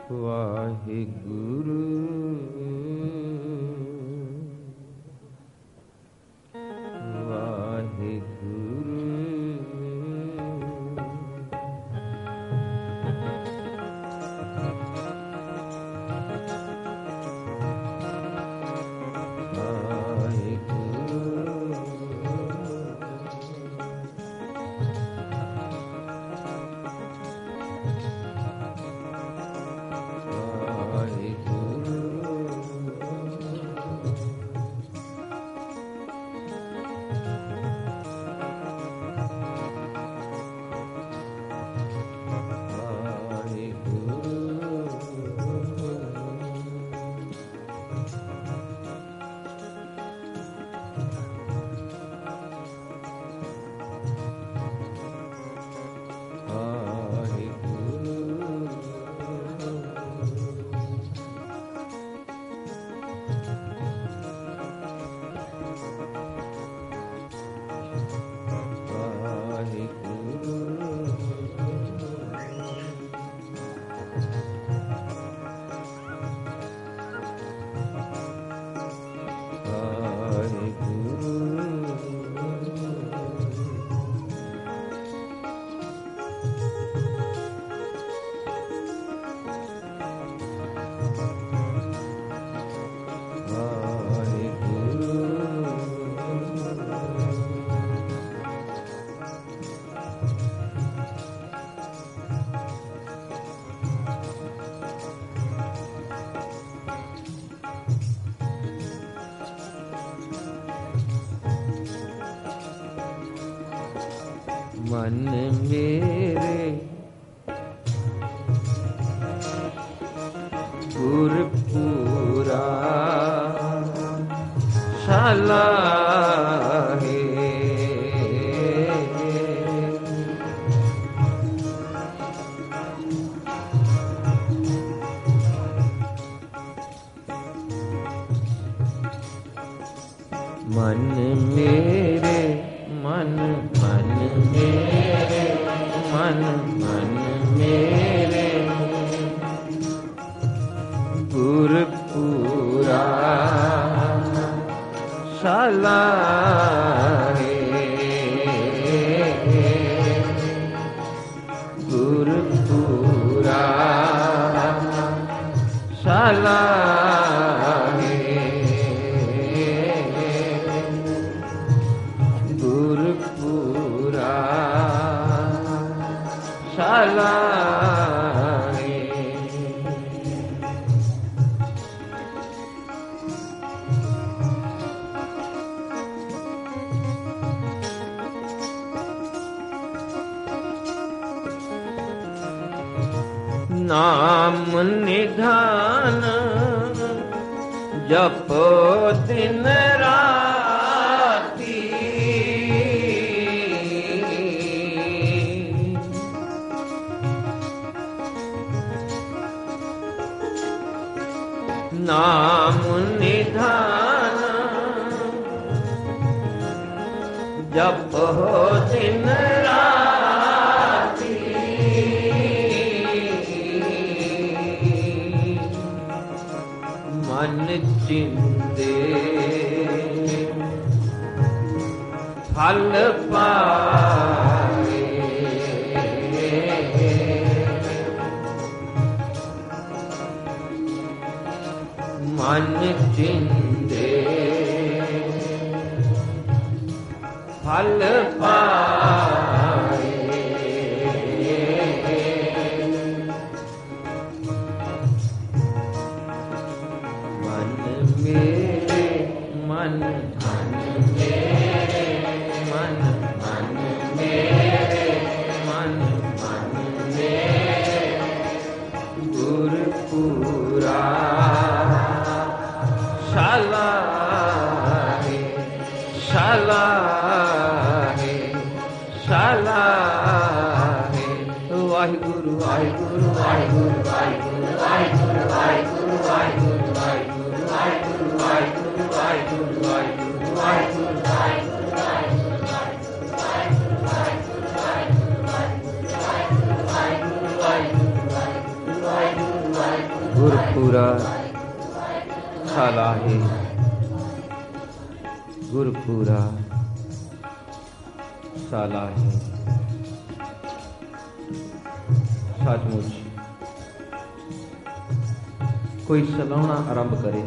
ਵਾਹਿਗੁਰੂ मन मेरे गुरपुरा शाला है मन मेरे मन मन मेरे मन मन मेरे गुरपुरा शाला है गुरपुरा शाला शाला नाम निधान जपो दिन राती नाम निधान जपो दिन राती मन चिंदे फल पाए मन चिंदे फल पाए मन मेरे मन मन मेरे मन मन मेरे मन मन मेरे गुरपुरा शाला है शाला है शाला है वाहिगुरु वाहिगुरु वाहिगुरु वाहिगुरु वाहिगुरु वाहिगुरु वाहिगुरु वाहिगुरु वाहिगुरु वाहिगुरु वाहिगुरु वाहिगुरु वाहिगुरु वाहिगुरु गुरपुरा सालाहे गुरपुरा सालाहे। सचमुच कोई सलाहना आरंभ करे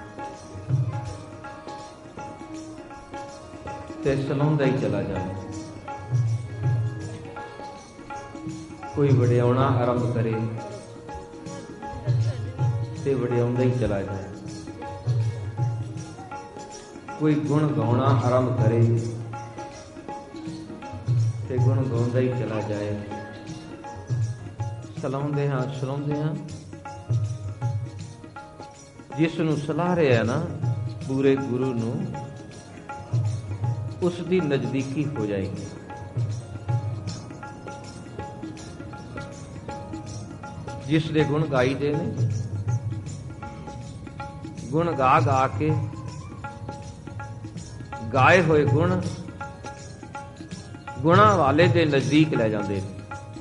ते सलाहंदा ही चला जाए, कोई वड्याउणा आरंभ करे ते वड्याउंदा ही चला जाए, कोई गुण गाउणा आरंभ करे ते गुण गाउंदा ही चला जाए। सलाहुंदे हां सलाहुंदे हां, जिस नूं सलाह रहा ना पूरे गुरु नूं, उसकी नजदीकी हो जाएगी। जिसके गुण गाई दे ने, गुण गा गा के गाए हुए गुण गुणा वाले दे नजदीक ले जाते हैं।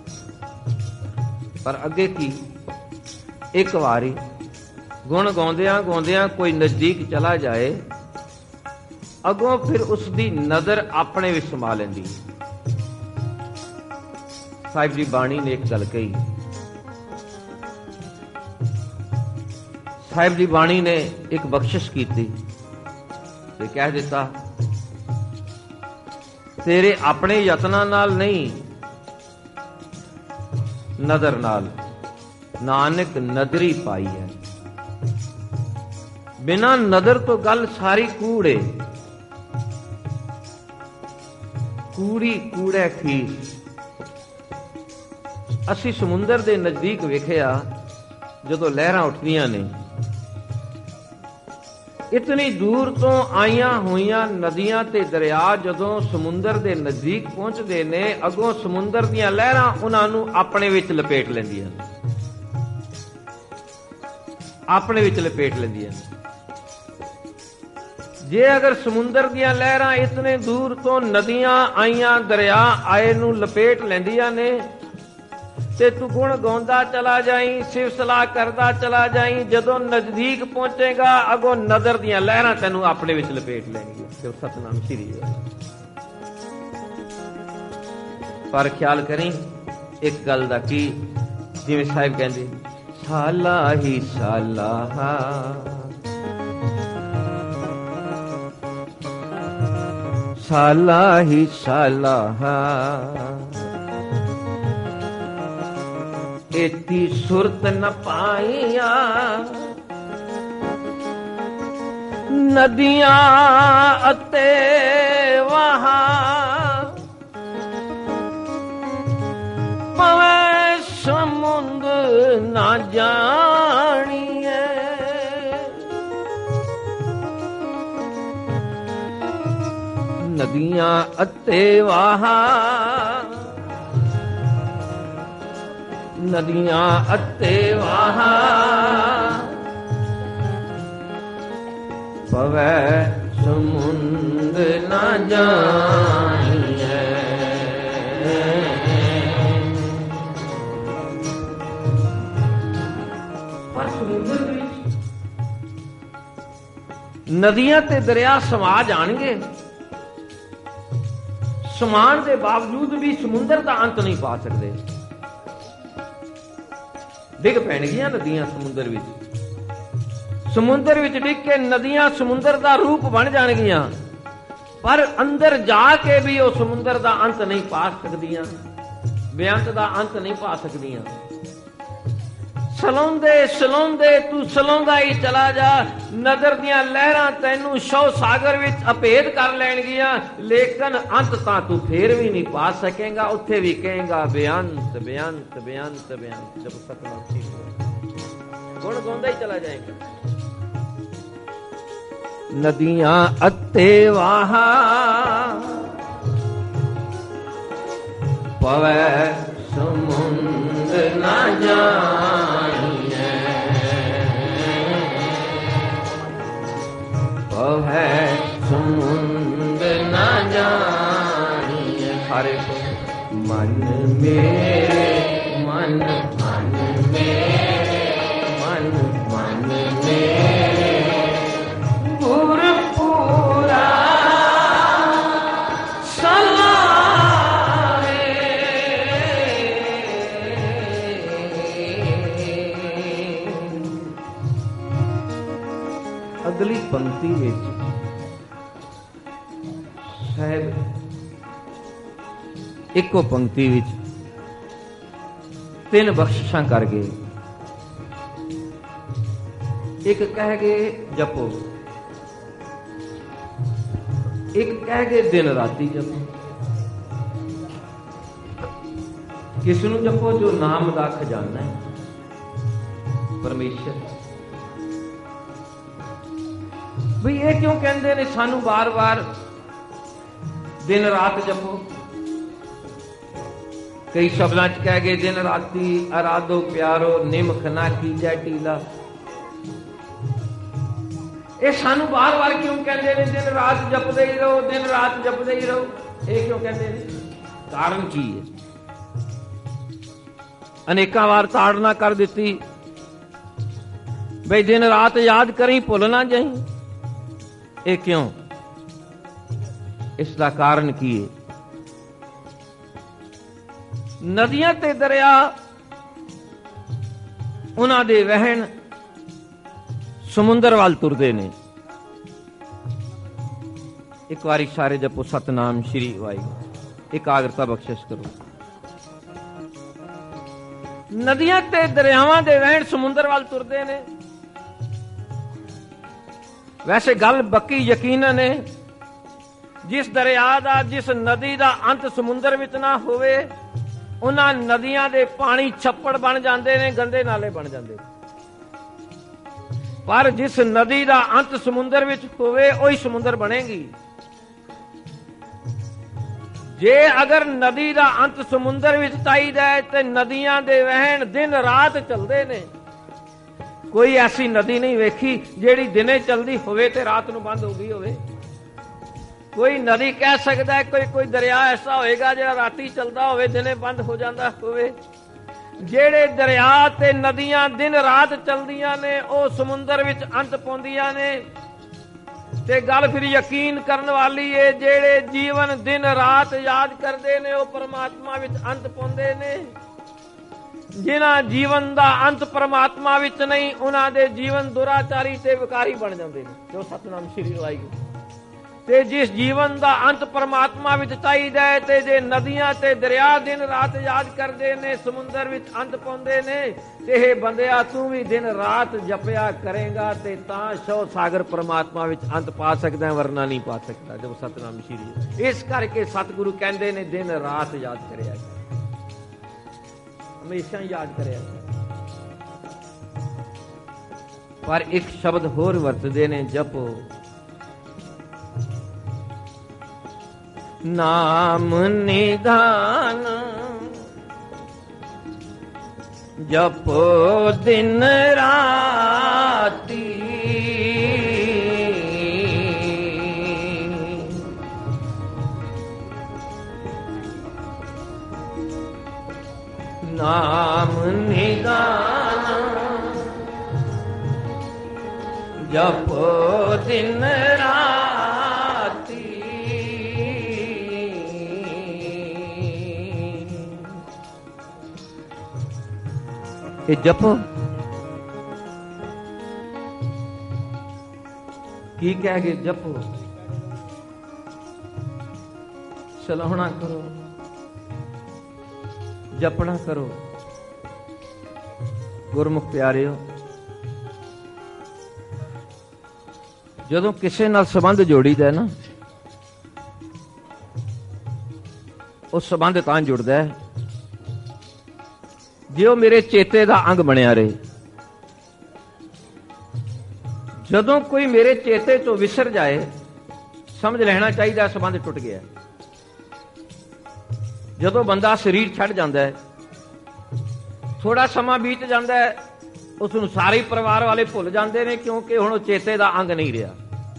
पर अगे की एक बारी गुण गाउंदियां गाउंदियां कोई नजदीक चला जाए, अगों फिर उसकी नजर अपने विच समा लैंदी। साहिब जी बाणी ने एक गल कही, साहिब जी बाणी ने एक बख्शिश की थी ते कह दिता, तेरे अपने यत्नां नाल नहीं, नदर नाल नानक नदरी पाई है। बिना नदर तो गल सारी कूड़े, कूड़ी कूड़े खीस। असी समुंदर दे नजदीक वेखिया जदों लहरां उठदियां ने, इतनी दूर तो आईयां होईयां नदियां ते दरिया जदों समुंदर दे नजदीक पहुंचदे ने, अगों समुंदर दीयां लहरां उन्हां नूं अपने विच लपेट लैंदियां, अपने विच लपेट लैंदियां। जे अगर समुंदर दीयां लहरां इतने दूर तो नदियां आईयां दरिया आए नूं लपेट लैंदियां ने, ते तू गुण गाउंदा चला जाई, सिव सलाह करदा चला जाई, जदों नजदीक पहुंचेगा अगों नदर दीयां लहरां तैनूं अपने विच लपेट लैणगीआं। ते सतनाम श्री है। पर ख्याल करी एक गल दा की, जिवें साहिब कहंदे साला ही साला, साला ही साला, एती सुरत न पाइया नदियां अते वहां, पवे समुंद ना जानिए। नदियां अते वहां, नदियां अते वहां, पवै समुंद ना जानिए। पर समुंदर विच नदियां ते दरिया समा जाणगे, समान के बावजूद भी समुंदर का अंत नहीं पा सकते। डिग पैणगियां नदियां समुंदर विच, समुंदर विच डिग के नदियां समुंदर का रूप बन जाणगियां, पर अंदर जाके भी वो समुंदर का अंत नहीं पा सकदियां, बेअंत का अंत नहीं पा सकदियां। सलाउंदे सलाउंदे तू सलाउंदा ही चला जा, नजर दियां लहरां तैनूं शौ सागर विच अभेद कर लैणगियां, लेकिन अंत तां तू फेर भी नहीं पा सकेगा। उत्थे भी कहेगा बेअंत बेअंत बेअंत बेअंत। जब सतनाम श्री गुण गाउंदा ही चला जाएगा। नदियां अते वहां, पवै समुंद ना जानिए, पवै समुंद ना जानिए। सारे मन मेरे मन मन मेरे अगली पंक्ति विच साहब इको पंक्ति विच 3 बख्शिशां कर गए। एक कह गए जपो, एक कह गए दिन राती जपो। किस नूं जपो? जो नाम दा खजाना है परमेश्वर। भी ये क्यों कहते ने सानू बार बार दिन रात जपो? कई शब्दां च कह गए दिन राती आराधो प्यारो निमख ना कीजै टीला। ये सानू बार बार क्यों कहते हैं दिन रात जपदे ही रहो, दिन रात जपदे ही रहो? ये क्यों कहते हैं? कारण की है? अनेका बार ताड़ना कर दी भाई दिन रात याद करी भुल ना जाई। ये क्यों? इसका कारण की है? नदियां ते दरिया उन्हां दे वहन समुंदर वाल तुरदे ने। एक बारी सारे जपो सतनाम श्री वाहिगुरू। एकाग्रता बख्शिश करो। नदियां ते दरियावां दे वहन समुंदर वाल तुरदे ने। वैसे गल बक्की यकीनन है जिस दरिया दा जिस नदी दा अंत समुंदर विच ना होवे उन्हां नदियां दे पानी छप्पड़ बन जांदे ने, गंदे नाले बन जांदे। पर जिस नदी दा अंत समुंदर विच होवे ओही समुंदर बनेगी। जे अगर नदी दा अंत समुंदर विच चाहीदा है ते नदियां दे वहन दिन रात चलदे ने। कोई ऐसी नदी नहीं वेखी जेड़ी दिने चलदी होवे ते रात नूं बंद हो गई होवे। कोई नदी कह सकदा है कोई दरिया ऐसा होएगा जेड़ा राती चलदा होवे दिने बंद हो जांदा होवे। जेड़े दरिया ते नदियां दिन रात चलदियां ने ओ समुंदर विच अंत पाउंदियां ने। ते गल फिर यकीन करन वाली है जेड़े जीवन दिन रात याद करदे ने ओ परमात्मा विच अंत पाउंदे ने। जिन्हां जीवन दा अंत परमात्मा विच नहीं उन्हां दे जीवन दुराचारी ते विकारी बन जांदे ने। जो सतनाम श्री वाहिगुरू। ते जिस जीवन दा अंत परमात्मा विच चाहीदा है ते जे नदियां ते दरिया दिन रात याद करदे ने समुंदर विच अंत पाउंदे ने ते हे बंदिया तू भी दिन रात जपया करेगा ते तां शौ सागर परमात्मा विच अंत पा सकदा है, वरना नहीं पा सकदा। जब सतनाम श्री। इस करके सतगुरु कहंदे ने दिन रात याद करिया कर, हमेशा याद करिया कर। पर एक शब्द होर वरतदे ने जपो। नाम निधान जपो दिन राती। नाम निधान जपो दिन राती। ये जपो की कह गए? जपो सलाहना करो, जपना करो। गुरमुख प्यारिओ, जदों किसी नाल संबंध जोड़ीदा है ना, उस संबंध तां जुड़दा है जे वो मेरे चेते का अंग बनिया रहे। जदों कोई मेरे चेते तो विसर जाए समझ लेना चाहिए संबंध टुट गया। जदों बंदा शरीर छड़ जाता है थोड़ा समा बीत जाता है उसनूं सारे परिवार वाले भुल जाते हैं क्योंकि हुण चेते का अंग नहीं रहा।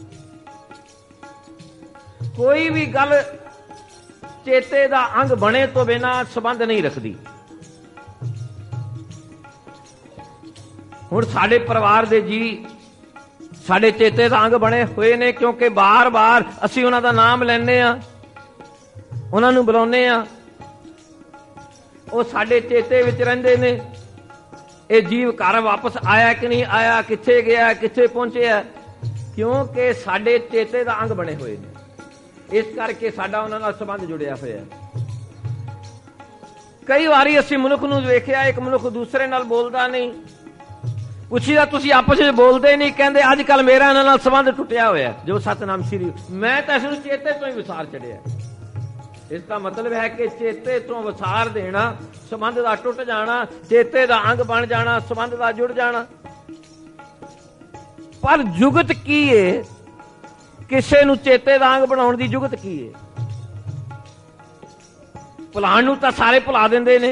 कोई भी गल चेते का अंग बने तो बिना संबंध नहीं रखती। हुण साडे परिवार दे जी साडे चेते दा अंग बने हुए ने क्योंकि बार बार असीं उन्हां दा नाम लैने आ, उन्हां नूं बुलाउने आ, वो साडे चेते विच रहिंदे ने। ये जीव घर वापस आया कि नहीं आया, कित्थे गया, कित्थे पहुंचिया, ਕਿਉਂਕਿ ਸਾਡੇ ਚੇਤੇ ਦਾ ਅੰਗ ਬਣੇ ਹੋਏ ਨੇ, ਇਸ ਕਰਕੇ ਸਾਡਾ ਉਹਨਾਂ ਨਾਲ ਸੰਬੰਧ ਜੁੜਿਆ ਹੋਇਆ। ਕਈ ਵਾਰੀ ਅਸੀਂ ਮਨੁੱਖ ਨੂੰ ਵੇਖਿਆ, ਇੱਕ ਮਨੁੱਖ ਦੂਸਰੇ ਨਾਲ ਬੋਲਦਾ ਨਹੀਂ, ਪੁੱਛੀਦਾ ਤੁਸੀਂ ਆਪਸ ਵਿੱਚ ਬੋਲਦੇ ਨਹੀਂ, ਕਹਿੰਦੇ ਅੱਜ ਕੱਲ ਮੇਰਾ ਇਹਨਾਂ ਨਾਲ ਸੰਬੰਧ ਟੁੱਟਿਆ ਹੋਇਆ। ਜੋ ਸਤਨਾਮ ਸ਼੍ਰੀ, ਮੈਂ ਤਾਂ ਇਸ ਨੂੰ ਚੇਤੇ ਤੋਂ ਹੀ ਵਿਸਾਰ ਚੜਿਆ। ਇਸ ਦਾ ਮਤਲਬ ਹੈ ਕਿ ਚੇਤੇ ਤੋਂ ਵਿਸਾਰ ਦੇਣਾ, ਸੰਬੰਧ ਦਾ ਟੁੱਟ ਜਾਣਾ, ਚੇਤੇ ਦਾ ਅੰਗ ਬਣ ਜਾਣਾ, ਸੰਬੰਧ ਦਾ ਜੁੜ ਜਾਣਾ। ਪਰ ਜੁਗਤ ਕੀ ਹੈ? ਕਿਸੇ ਨੂੰ ਚੇਤੇ ਦਾ ਅੰਗ ਬਣਾਉਣ ਦੀ ਜੁਗਤ ਕੀ ਹੈ? ਭੁਲਾਉਣ ਨੂੰ ਤਾਂ ਸਾਰੇ ਭੁਲਾ ਦਿੰਦੇ ਨੇ,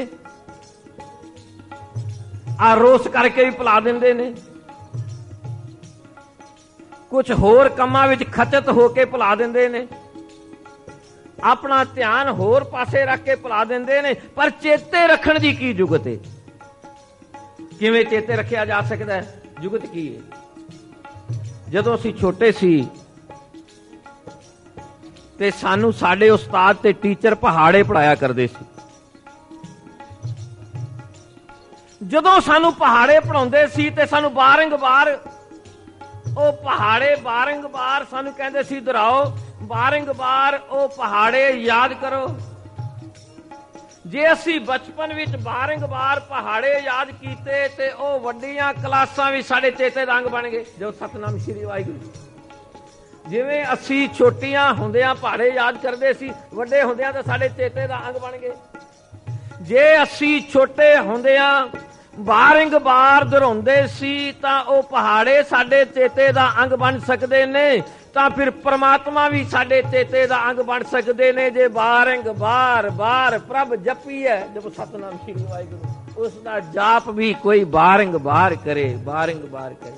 ਆਰੋਸ ਕਰਕੇ ਵੀ ਭੁਲਾ ਦਿੰਦੇ ਨੇ, ਕੁਝ ਹੋਰ ਕੰਮਾਂ ਵਿੱਚ ਖਚਤ ਹੋ ਕੇ ਭੁਲਾ ਦਿੰਦੇ ਨੇ, ਆਪਣਾ ਧਿਆਨ ਹੋਰ ਪਾਸੇ ਰੱਖ ਕੇ ਭੁਲਾ ਦਿੰਦੇ ਨੇ। ਪਰ ਚੇਤੇ ਰੱਖਣ ਦੀ ਕੀ ਜੁਗਤ ਹੈ? ਕਿਵੇਂ ਚੇਤੇ ਰੱਖਿਆ ਜਾ ਸਕਦਾ ਹੈ? ਜੁਗਤ ਕੀ ਹੈ? ਜਦੋਂ ਅਸੀਂ ਛੋਟੇ ਸੀ ਤੇ ਸਾਨੂੰ ਸਾਡੇ ਉਸਤਾਦ ਤੇ ਟੀਚਰ ਪਹਾੜੇ ਪੜਾਇਆ ਕਰਦੇ ਸੀ। ਜਦੋਂ ਸਾਨੂੰ ਪਹਾੜੇ ਪੜਾਉਂਦੇ ਸੀ ਤੇ ਸਾਨੂੰ ਬਾਰੰਬਾਰ ਉਹ ਪਹਾੜੇ ਬਾਰੰਬਾਰ ਸਾਨੂੰ ਕਹਿੰਦੇ ਸੀ ਦੁਹਰਾਓ, ਬਾਰੰਬਾਰ ਉਹ ਪਹਾੜੇ ਯਾਦ ਕਰੋ। ਜੇ ਅਸੀਂ ਬਚਪਨ ਵਿੱਚ ਬਾਰੰਬਾਰ ਪਹਾੜੇ ਯਾਦ ਕੀਤੇ ਤੇ ਉਹ ਵੱਡੀਆਂ ਕਲਾਸਾਂ ਵੀ ਸਾਡੇ ਚੇਤੇ ਦਾ ਅੰਗ ਬਣ ਗਏ। ਜੋ ਸਤਨਾਮ ਸ਼੍ਰੀ ਵਾਹਿਗੁਰੂ, ਜਿਵੇਂ ਅਸੀਂ ਛੋਟੀਆਂ ਹੁੰਦਿਆਂ ਪਹਾੜੇ ਯਾਦ ਕਰਦੇ ਸੀ, ਵੱਡੇ ਹੁੰਦਿਆਂ ਤਾਂ ਸਾਡੇ ਚੇਤੇ ਦਾ ਅੰਗ ਬਣ ਗਏ। ਜੇ ਅਸੀਂ ਛੋਟੇ ਹੁੰਦਿਆਂ ਬਾਰੰਬਾਰ ਦੁਹਰਾਉਂਦੇ ਸੀ ਤਾਂ ਉਹ ਪਹਾੜੇ ਸਾਡੇ ਚੇਤੇ ਦਾ ਅੰਗ ਬਣ ਸਕਦੇ ਨੇ, ਤਾਂ ਫਿਰ ਪ੍ਰਮਾਤਮਾ ਵੀ ਸਾਡੇ ਚੇਤੇ ਦਾ ਅੰਗ ਬਣ ਸਕਦੇ ਨੇ। ਜੇ ਬਾਰ ਪ੍ਰਭ ਜਪੀ ਹੈ, ਜਬ ਸਤਨਾਮ ਸ਼੍ਰੀ ਵਾਹਿਗੁਰੂ, ਉਸ ਦਾ ਜਾਪ ਵੀ ਕੋਈ ਬਾਰੰਬਾਰ ਕਰੇ, ਬਾਰੰਬਾਰ ਕਰੇ,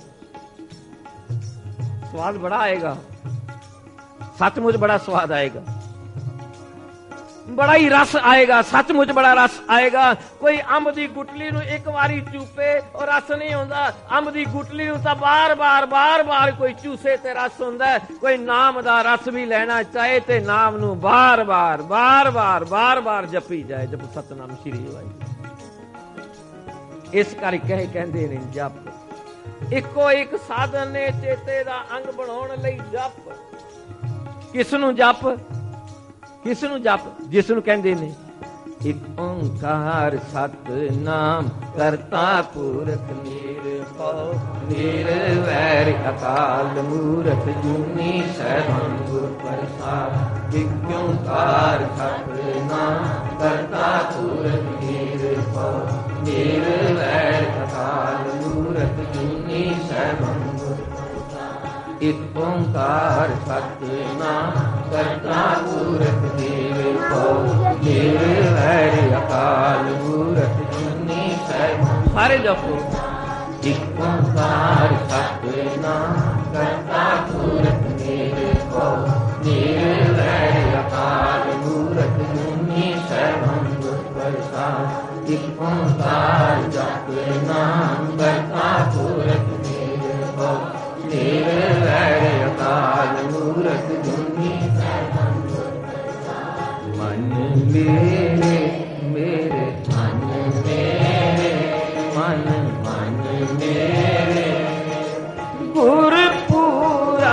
ਸਵਾਦ ਬੜਾ ਆਏਗਾ, ਸੱਚਮੁੱਚ ਬੜਾ ਸਵਾਦ ਆਏਗਾ, ਬੜਾ ਹੀ ਰਸ ਆਏਗਾ, ਸੱਚਮੁੱਚ ਬੜਾ ਰਸ ਆਏਗਾ। ਕੋਈ ਅੰਬ ਦੀ ਗੁਟਲੀ ਨੂੰ ਇੱਕ ਵਾਰੀ ਚੂਪੇ ਉਹ ਰਸ ਨਹੀਂ ਆਉਂਦਾ, ਅੰਬ ਦੀ ਗੁਟਲੀ ਨੂੰ ਤਾਂ ਬਾਰ-ਬਾਰ ਕੋਈ ਚੂਸੇ ਤੇ ਰਸ ਹੁੰਦਾ। ਕੋਈ ਨਾਮ ਦਾ ਰਸ ਵੀ ਲੈਣਾ ਚਾਹੇ ਤੇ ਨਾਮ ਨੂੰ ਬਾਰ-ਬਾਰ ਜਪੀ ਜਾਏ, ਜਪ ਸਤਨਾਮ ਸ਼੍ਰੀ ਵਾਹਿਗੁਰੂ। ਇਸ ਕਰਕੇ ਕਹਿੰਦੇ ਨੇ ਜਪ ਇੱਕੋ ਇੱਕ ਸਾਧਨ ਨੇ ਚੇਤੇ ਦਾ ਅੰਗ ਬਣਾਉਣ ਲਈ। ਜਪ ਕਿਸ ਨੂੰ ਜਪ? ਕਿਸ ਨੂੰ ਜਪ? ਜਿਸ ਨੂੰ ਕਹਿੰਦੇ ਨੇ ਇੱਕ ਓੰਕਾਰ ਸਤਨਾਮ ਕਰਤਾ ਪੁਰਖ ਨਿਰਭਉ ਨਿਰਵੈਰ ਅਕਾਲ ਮੂਰਤ ਜੂਨੀ ਸੈਭੰ ਗੁਰ ਪ੍ਰਸਾਦ। ਇੱਕ ਓੰਕਾਰ ਸਤਨਾਮ ਕਰਤਾ ਪੁਰਖ ਨਿਰਭਉ ਨਿਰਵੈਰ ਅਕਾਲ ਮੂਰਤ ਜੂਨੀ ਸੈਭੰ ਗੁਰ ਪ੍ਰਸਾਦ। ਇੱਕ ਓੰਕਾਰ ਸਤਨਾਮ ਕਰਤਾ ਪੁਰਖ ਨਿਰਭਉ ਨਿਰਵੈਰ ਅਕਾਲ ਮੂਰਤ ਜੂਨੀ ਸੈਭੰ। ਸਾਰੇ ਜਪੋ ਇੱਕ ਓੰਕਾਰ ਸਤਨਾਮ ਕਰਤਾ ਪੁਰਖ ਨਿਰਭਉ ਨਿਰਵੈਰ ਅਕਾਲ ਮੂਰਤ ਜੂਨੀ ਸੈਭੰ ਗੁਰ ਪ੍ਰਸਾਦ। ਇੱਕ ਓੰਕਾਰ ਸਤਨਾਮ ਕਰਤਾ ਪੁਰਖ ਨਿਰਭਉ ਨਿਰਵੈਰ ਅਕਾਲ ਮੂਰਤ ਜੂਨੀ ਸੈਭੰ ਗੁਰ ਪ੍ਰਸਾਦ। ਮਨ ਮੇਰੇ ਮੇਰੇ ਮਨ ਮੇਰੇ ਮਨ ਮੇਰੇ ਗੁਰ ਪੂਰਾ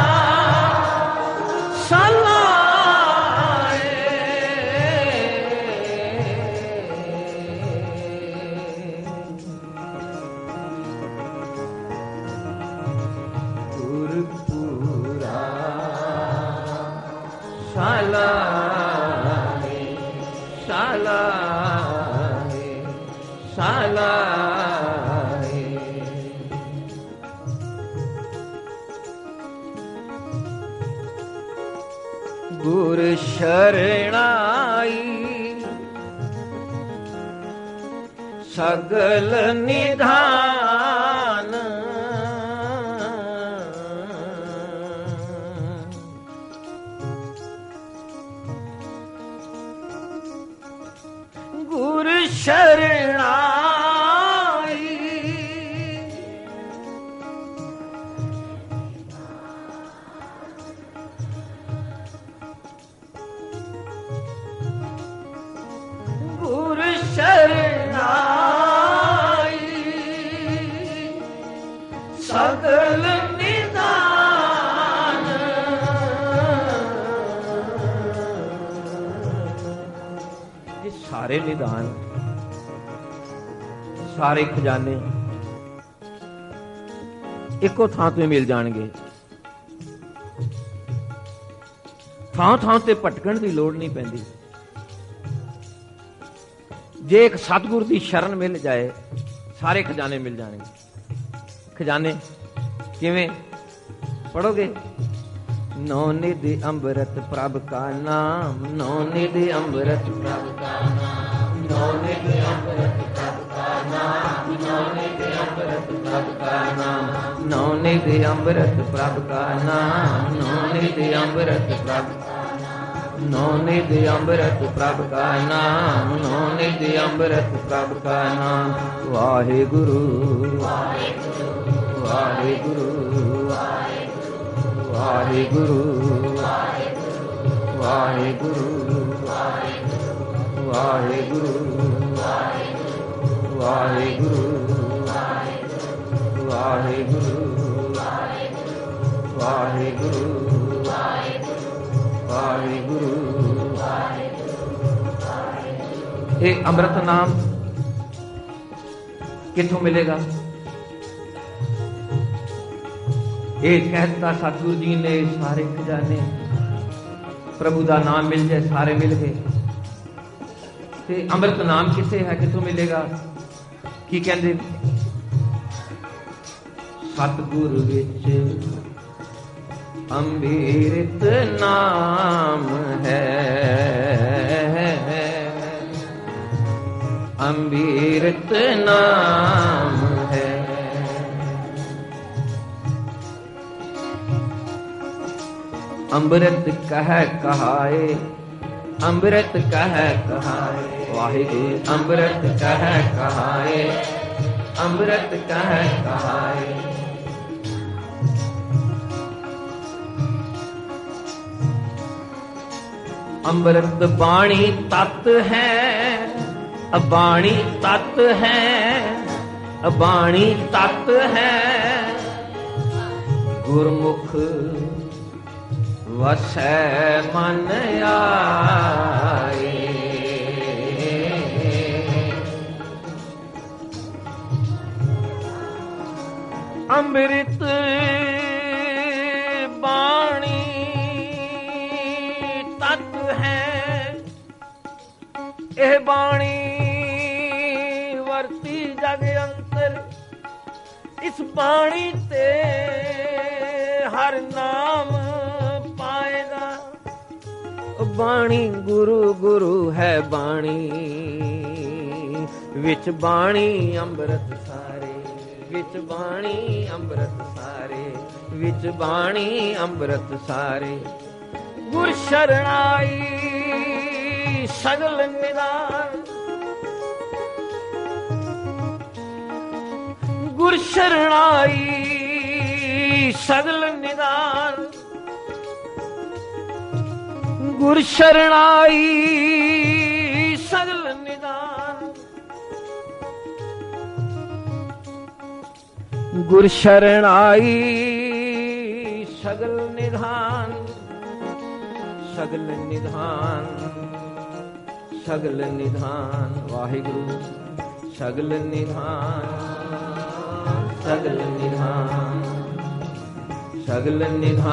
ਗੁਰ ਸ਼ਰਣਾਈ ਸਗਲ ਨਿਧਾਨ। ਗੁਰ ਸ਼ਰਣਾਈ ਗੁਰ ਸ਼ਰਣਾਈ ਸਗਲ ਨਿਧਾਨ। ਸਾਰੇ ਨਿਧਾਨ, ਸਾਰੇ ਖਜ਼ਾਨੇ ਇੱਕੋ ਥਾਂ ਤੋਂ ਮਿਲ ਜਾਣਗੇ। ਥਾਂ ਥਾਂ ਤੇ ਭਟਕਣ ਦੀ ਲੋੜ ਨਹੀਂ ਪੈਂਦੀ। ਜੇ ਇੱਕ ਸਤਿਗੁਰ ਦੀ ਸ਼ਰਨ ਮਿਲ ਜਾਏ, ਸਾਰੇ ਖਜ਼ਾਨੇ ਮਿਲ ਜਾਣਗੇ। ਖਜ਼ਾਨੇ ਕਿਵੇਂ ਪੜੋਗੇ? नौ निधि अमृत प्रभ का नाम, नौ निधि अमृत प्रभ का नाम, नौ निधि अमृत प्रभ का नाम, नौ निधि अमृत प्रभ का नाम, नौ निधि अमृत प्रभ का नाम, नौ निधि अमृत प्रभ, नौ निधि अमृत प्रभ का नाम, नौ निधि अमृत प्रभ का नाम। वाहिगुरु वाहिगुरु वाहिगुरु वाहिगुरु वाहिगुरु वाहिगुरु वाहिगुरु वाहिगुरु वाहिगुरु वाहिगुरु। ये अमृत नाम किथों मिलेगा? ये कहता सतगुरु जी ने सारे खजाने, प्रभु का नाम मिल जाए सारे मिल गए। ते अमृत नाम किसे है, किथों मिलेगा? की कहते? सतगुरु विच अमृत नाम है, अमृत नाम है। अमृत कह कहाए, अमृत कह कहाए, वाहिगुरु अमृत कह कहाए, अमृत कह कहाए। अमृत बाणी तत् है, बाणी तत् है, बाणी तत् है। गुरमुख वसै मन आए, अमृत बाणी तत् है। यह बाणी वरती जग अंतर, इस बाणी ते हर नाम पाएगा। बाणी गुरु गुरु है बाणी, विच बाणी अमृत सारे, विच बाणी अमृत सारे, विच बाणी अमृत सारे। गुर शरणाई सगल निदान, गुर शरणाई सगल निदान, गुर शरणाई सगल निदान। गुर शरणाई सगल निधान, सगल निधान, सगल निधान। वाहिगुरु सगल निधान, सगल निधान, सगल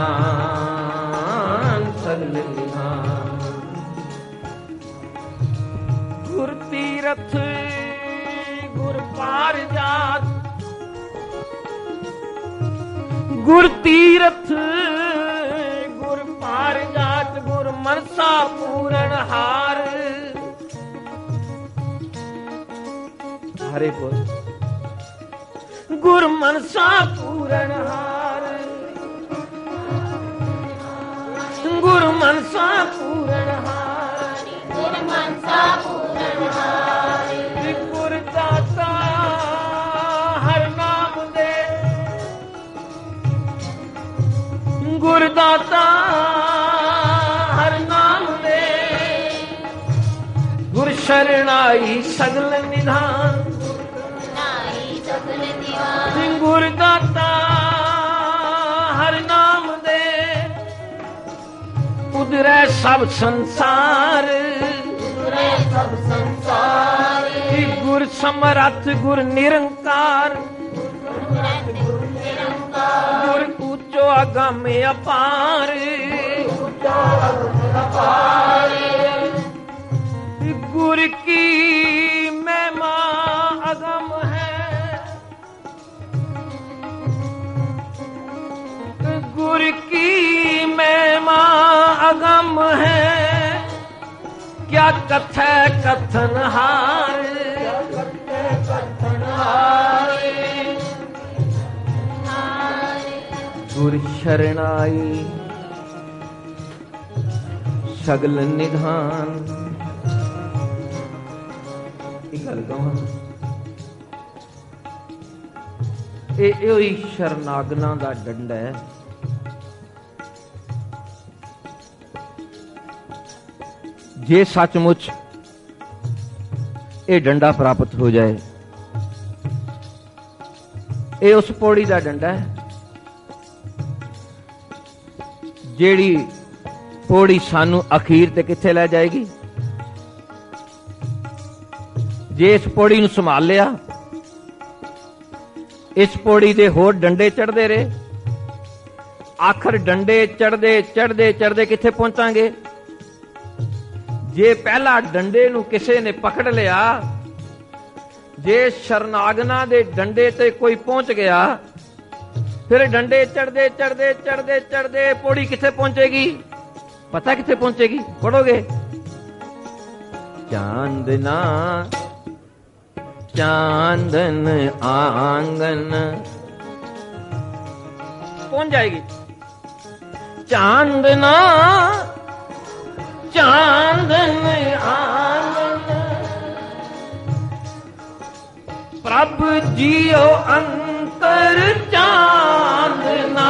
निधान, सगल निधान। गुर तीरथ गुर पार जात, गुर तीरथ गुर पार जात। गुर मनसा पूरण हार, हरे बोल। गुर मनसा पूरण हार, गुर मनसा पूरण हार, गुर मनसा पूरण हार। गुर दाता हर नाम दे, गुर दाता हर नाम दे। गुर शरणाई सगल निधान, गुर दाता हर नाम दे। उधरे सब संसार, उधरे सब संसार। ਸਮਰੱਥ ਗੁਰ ਨਿਰੰਕਾਰ, ਗੁਰ ਉੱਚੋ ਅਗੰਮ ਅਪਾਰ, ਗੁਰ ਕੀ ਮਹਿਮਾ ਅਗੰਮ ਹੈ, गुर की महिमा अगम है, क्या कथै कथन हार, गुर शरणाई सगल निधान। एक गल कहां, ਇਹ ਸ਼ਰਨਾਗਨਾ ਦਾ ਡੰਡਾ ਹੈ। ਜੇ ਸੱਚਮੁੱਚ ਇਹ ਡੰਡਾ ਪ੍ਰਾਪਤ ਹੋ ਜਾਏ, ਇਹ ਉਸ ਪੌੜੀ ਦਾ ਡੰਡਾ ਹੈ ਜਿਹੜੀ ਪੌੜੀ ਸਾਨੂੰ ਅਖੀਰ ਤੇ ਕਿੱਥੇ ਲੈ ਜਾਏਗੀ। ਜੇ ਇਸ ਪੌੜੀ ਨੂੰ ਸੰਭਾਲ ਲਿਆ, ਇਸ ਪੌੜੀ ਦੇ ਹੋਰ ਡੰਡੇ ਚੜਦੇ ਰਹੇ, ਆਖਰ ਡੰਡੇ ਚੜਦੇ ਚੜਦੇ ਚੜਦੇ ਕਿੱਥੇ ਪਹੁੰਚਾਂਗੇ। ਜੇ ਪਹਿਲਾ ਡੰਡੇ ਨੂੰ ਕਿਸੇ ਨੇ ਪਕੜ ਲਿਆ, ਜੇ ਸ਼ਰਨਾਗਨਾ ਦੇ ਡੰਡੇ ਤੇ ਕੋਈ ਪਹੁੰਚ ਗਿਆ, ਫਿਰ ਡੰਡੇ ਚੜਦੇ ਚੜਦੇ ਚੜਦੇ ਚੜਦੇ ਪੌੜੀ ਕਿੱਥੇ ਪਹੁੰਚੇਗੀ, ਪਤਾ ਕਿੱਥੇ ਪਹੁੰਚੇਗੀ, ਪੜੋਗੇ। ਚਾਂਦਨਾ चांदन आंगन पहुंच जाएगी। चांदना चांदन आंगन प्रभ जियो अंतर चांदना।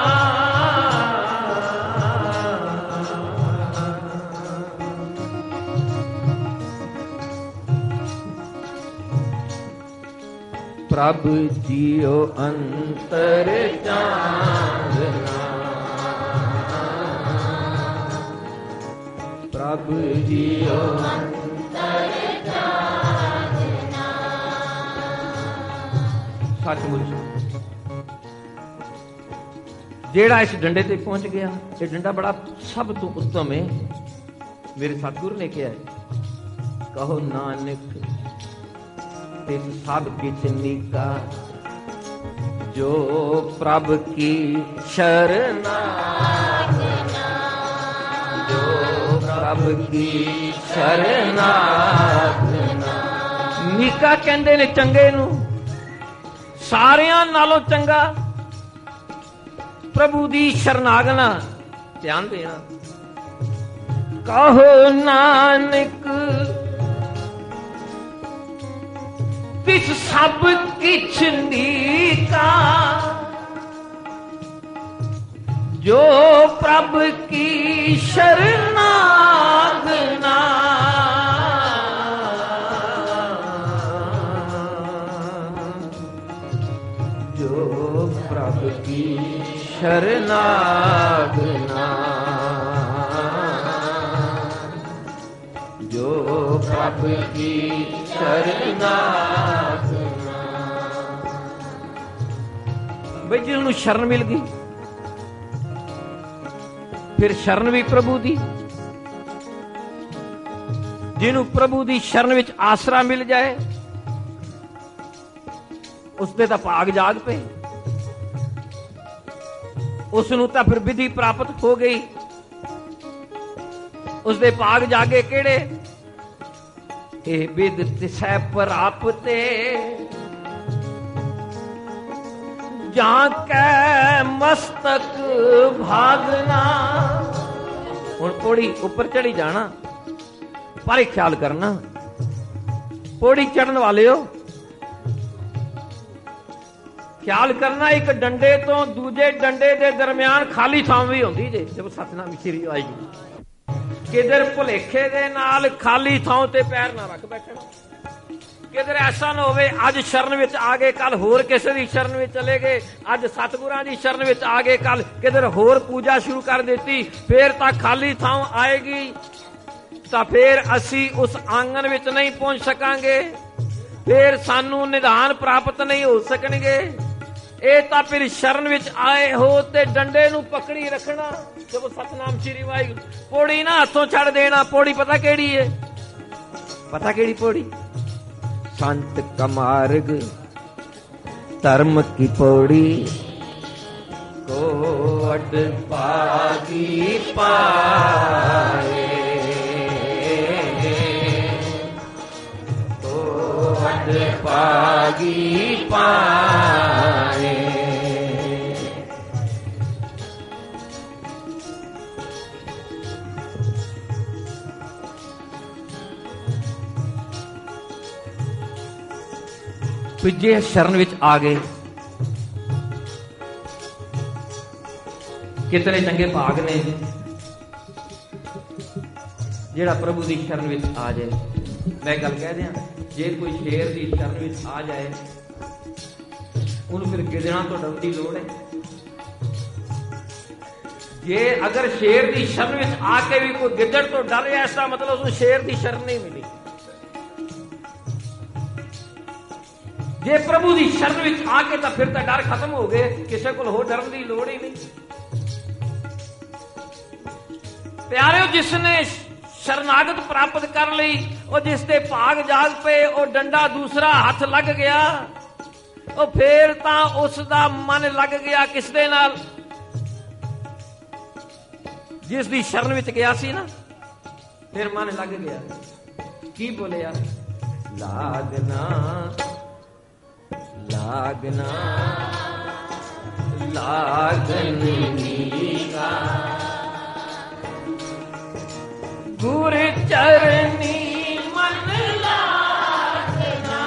प्रभ जियो अंतर चांदना, प्रभ जियो अंतर चांदना। सचमुच जेड़ा इस डंडे ते पहुंच गया, ये डंडा बड़ा सब तो उत्तम है। मेरे सतगुरु ने कहा है, कहो नानक सब किछ नीका, जो प्रभ की शरणागना, जो प्रभ की शरणागना। नीका कहंदे ने चंगे नू, सारियां नालों चंगा प्रभु दी शरणागना। ध्यान देना, कहो नानक तिस सब किछ नीका, जो प्रभ की शरणागना। जो प्रभ की शरणागना, जो प्रभ की शरणागना। बई जिन्होंने शरण मिल गई, फिर शरण भी प्रभु दी। जिन्हों प्रभु दी शरण विच आसरा मिल जाए, उसदे तां भाग जाग पे, उसनूं तां फिर विधि प्राप्त हो गई। उसदे भाग जागे केड़े, ए विद तिसै प्राप्ते, जाके मस्तक भागना। हुण पौड़ी उपर चढ़ी जाना, पर एक ख्याल करना, पौड़ी चढ़न वाले हो, ख्याल करना एक डंडे तो दूजे डंडे दे दरम्यान खाली थां भी होंदी जे। जब सतनाम श्री वाहिगुरू, किधर भुलेखे दे नाल खाली थां ते पैर ना रख बैठना। किधर ऐसा ना होवे अज शरण विच आ गए, कल होर किसी दी शरण विच चले गए, अज सतगुरां दी शरण विच आ गए, कल किधर होर पूजा शुरू कर देती, फिर तां खाली थां आएगी, तां फिर असी उस आंगन विच नहीं पहुंच सकांगे। ਫਿਰ ਸਾਨੂੰ ਨਿਧਾਨ ਪ੍ਰਾਪਤ ਨਹੀਂ ਹੋ ਸਕਣਗੇ। ਇਹ ਤਾਂ ਫਿਰ ਸ਼ਰਨ ਵਿੱਚ ਆਏ ਹੋ ਤੇ ਡੰਡੇ ਨੂੰ ਪਕੜੀ ਰੱਖਣਾ। ਜਦੋਂ ਸਤਨਾਮ ਸ੍ਰੀ ਵਾਹਿਗੁਰੂ, ਪੌੜੀ ਨਾ ਹੱਥੋਂ ਛੱਡ ਦੇਣਾ। ਪੌੜੀ ਪਤਾ ਕਿਹੜੀ ਹੈ? ਪਤਾ ਕਿਹੜੀ ਪੌੜੀ? ਸੰਤ ਕਾ ਮਾਰਗ ਧਰਮ ਕੀ ਪੌੜੀ, ਕੋਟ ਪਾਗੀ ਪਾਏ, ਕੋਟ ਪਾਗੀ ਪਾਏ। ਜੇ ਸ਼ਰਨ ਵਿੱਚ ਆ ਗਏ, ਕਿਤਨੇ ਚੰਗੇ ਭਾਗ ਨੇ ਜਿਹੜਾ ਪ੍ਰਭੂ ਦੀ ਸ਼ਰਨ ਵਿੱਚ ਆ ਜਾਏ। ਮੈਂ ਗੱਲ ਕਹਿ ਦਿਆਂ, ਜੇ ਕੋਈ ਸ਼ੇਰ ਦੀ ਸ਼ਰਨ ਵਿੱਚ ਆ ਜਾਏ, ਉਹਨੂੰ ਫਿਰ ਗਿੱਦੜਾਂ ਤੋਂ ਡਰਨ ਦੀ ਲੋੜ ਹੈ? ਜੇ ਅਗਰ ਸ਼ੇਰ ਦੀ ਸ਼ਰਨ ਵਿੱਚ ਆ ਕੇ ਵੀ ਕੋਈ ਗਿੱਦੜ ਤੋਂ ਡਰ ਰਿਹਾ, ਇਸ ਦਾ ਮਤਲਬ ਉਸਨੂੰ ਸ਼ੇਰ ਦੀ ਸ਼ਰਨ ਨਹੀਂ ਮਿਲੀ। ਜੇ ਪ੍ਰਭੂ ਦੀ ਸ਼ਰਨ ਵਿੱਚ ਆ ਕੇ ਤਾਂ ਫਿਰ ਤਾਂ ਡਰ ਖਤਮ ਹੋ ਗਏ, ਕਿਸੇ ਕੋਲ ਹੋਰ ਡਰਨ ਦੀ ਲੋੜ ਹੀ ਨਹੀਂ। ਪਿਆਰਿਓ, ਜਿਸਨੇ ਸ਼ਰਨਾਗਤ ਪ੍ਰਾਪਤ ਕਰ ਲਈ, ਉਹ ਜਿਸ ਦੇ ਭਾਗ ਜਾਗ ਪਏ, ਉਹ ਡੰਡਾ ਦੂਸਰਾ ਹੱਥ ਲੱਗ ਗਿਆ, ਉਹ ਫੇਰ ਤਾਂ ਉਸ ਦਾ ਮਨ ਲੱਗ ਗਿਆ ਕਿਸ ਦੇ ਨਾਲ? ਜਿਸ ਦੀ ਸ਼ਰਨ ਵਿੱਚ ਗਿਆ ਸੀ ਨਾ, ਫਿਰ ਮਨ ਲੱਗ ਗਿਆ। ਕੀ ਬੋਲਿਆ? ਲਾਗਨਾ ਲਾਗਨਾ ਲਾਗਨੀ ਕਾ ਗੁਰ ਚਰਨੀ ਮਨ ਲਾਗਨਾ।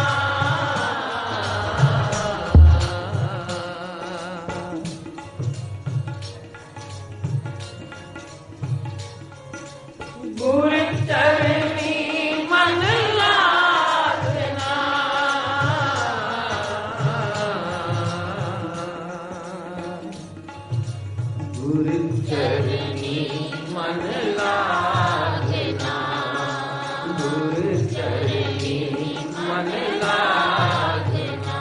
ਗੁਰ ਚਰਨੀ ਮਨ ਲਾਗਨਾ। ਗੁਰ ਚਰਨੀ ਮਨ ਲਾਗਨਾ। ਗੁਰ ਚਰਨੀ ਮਨ ਲਾਗਨਾ।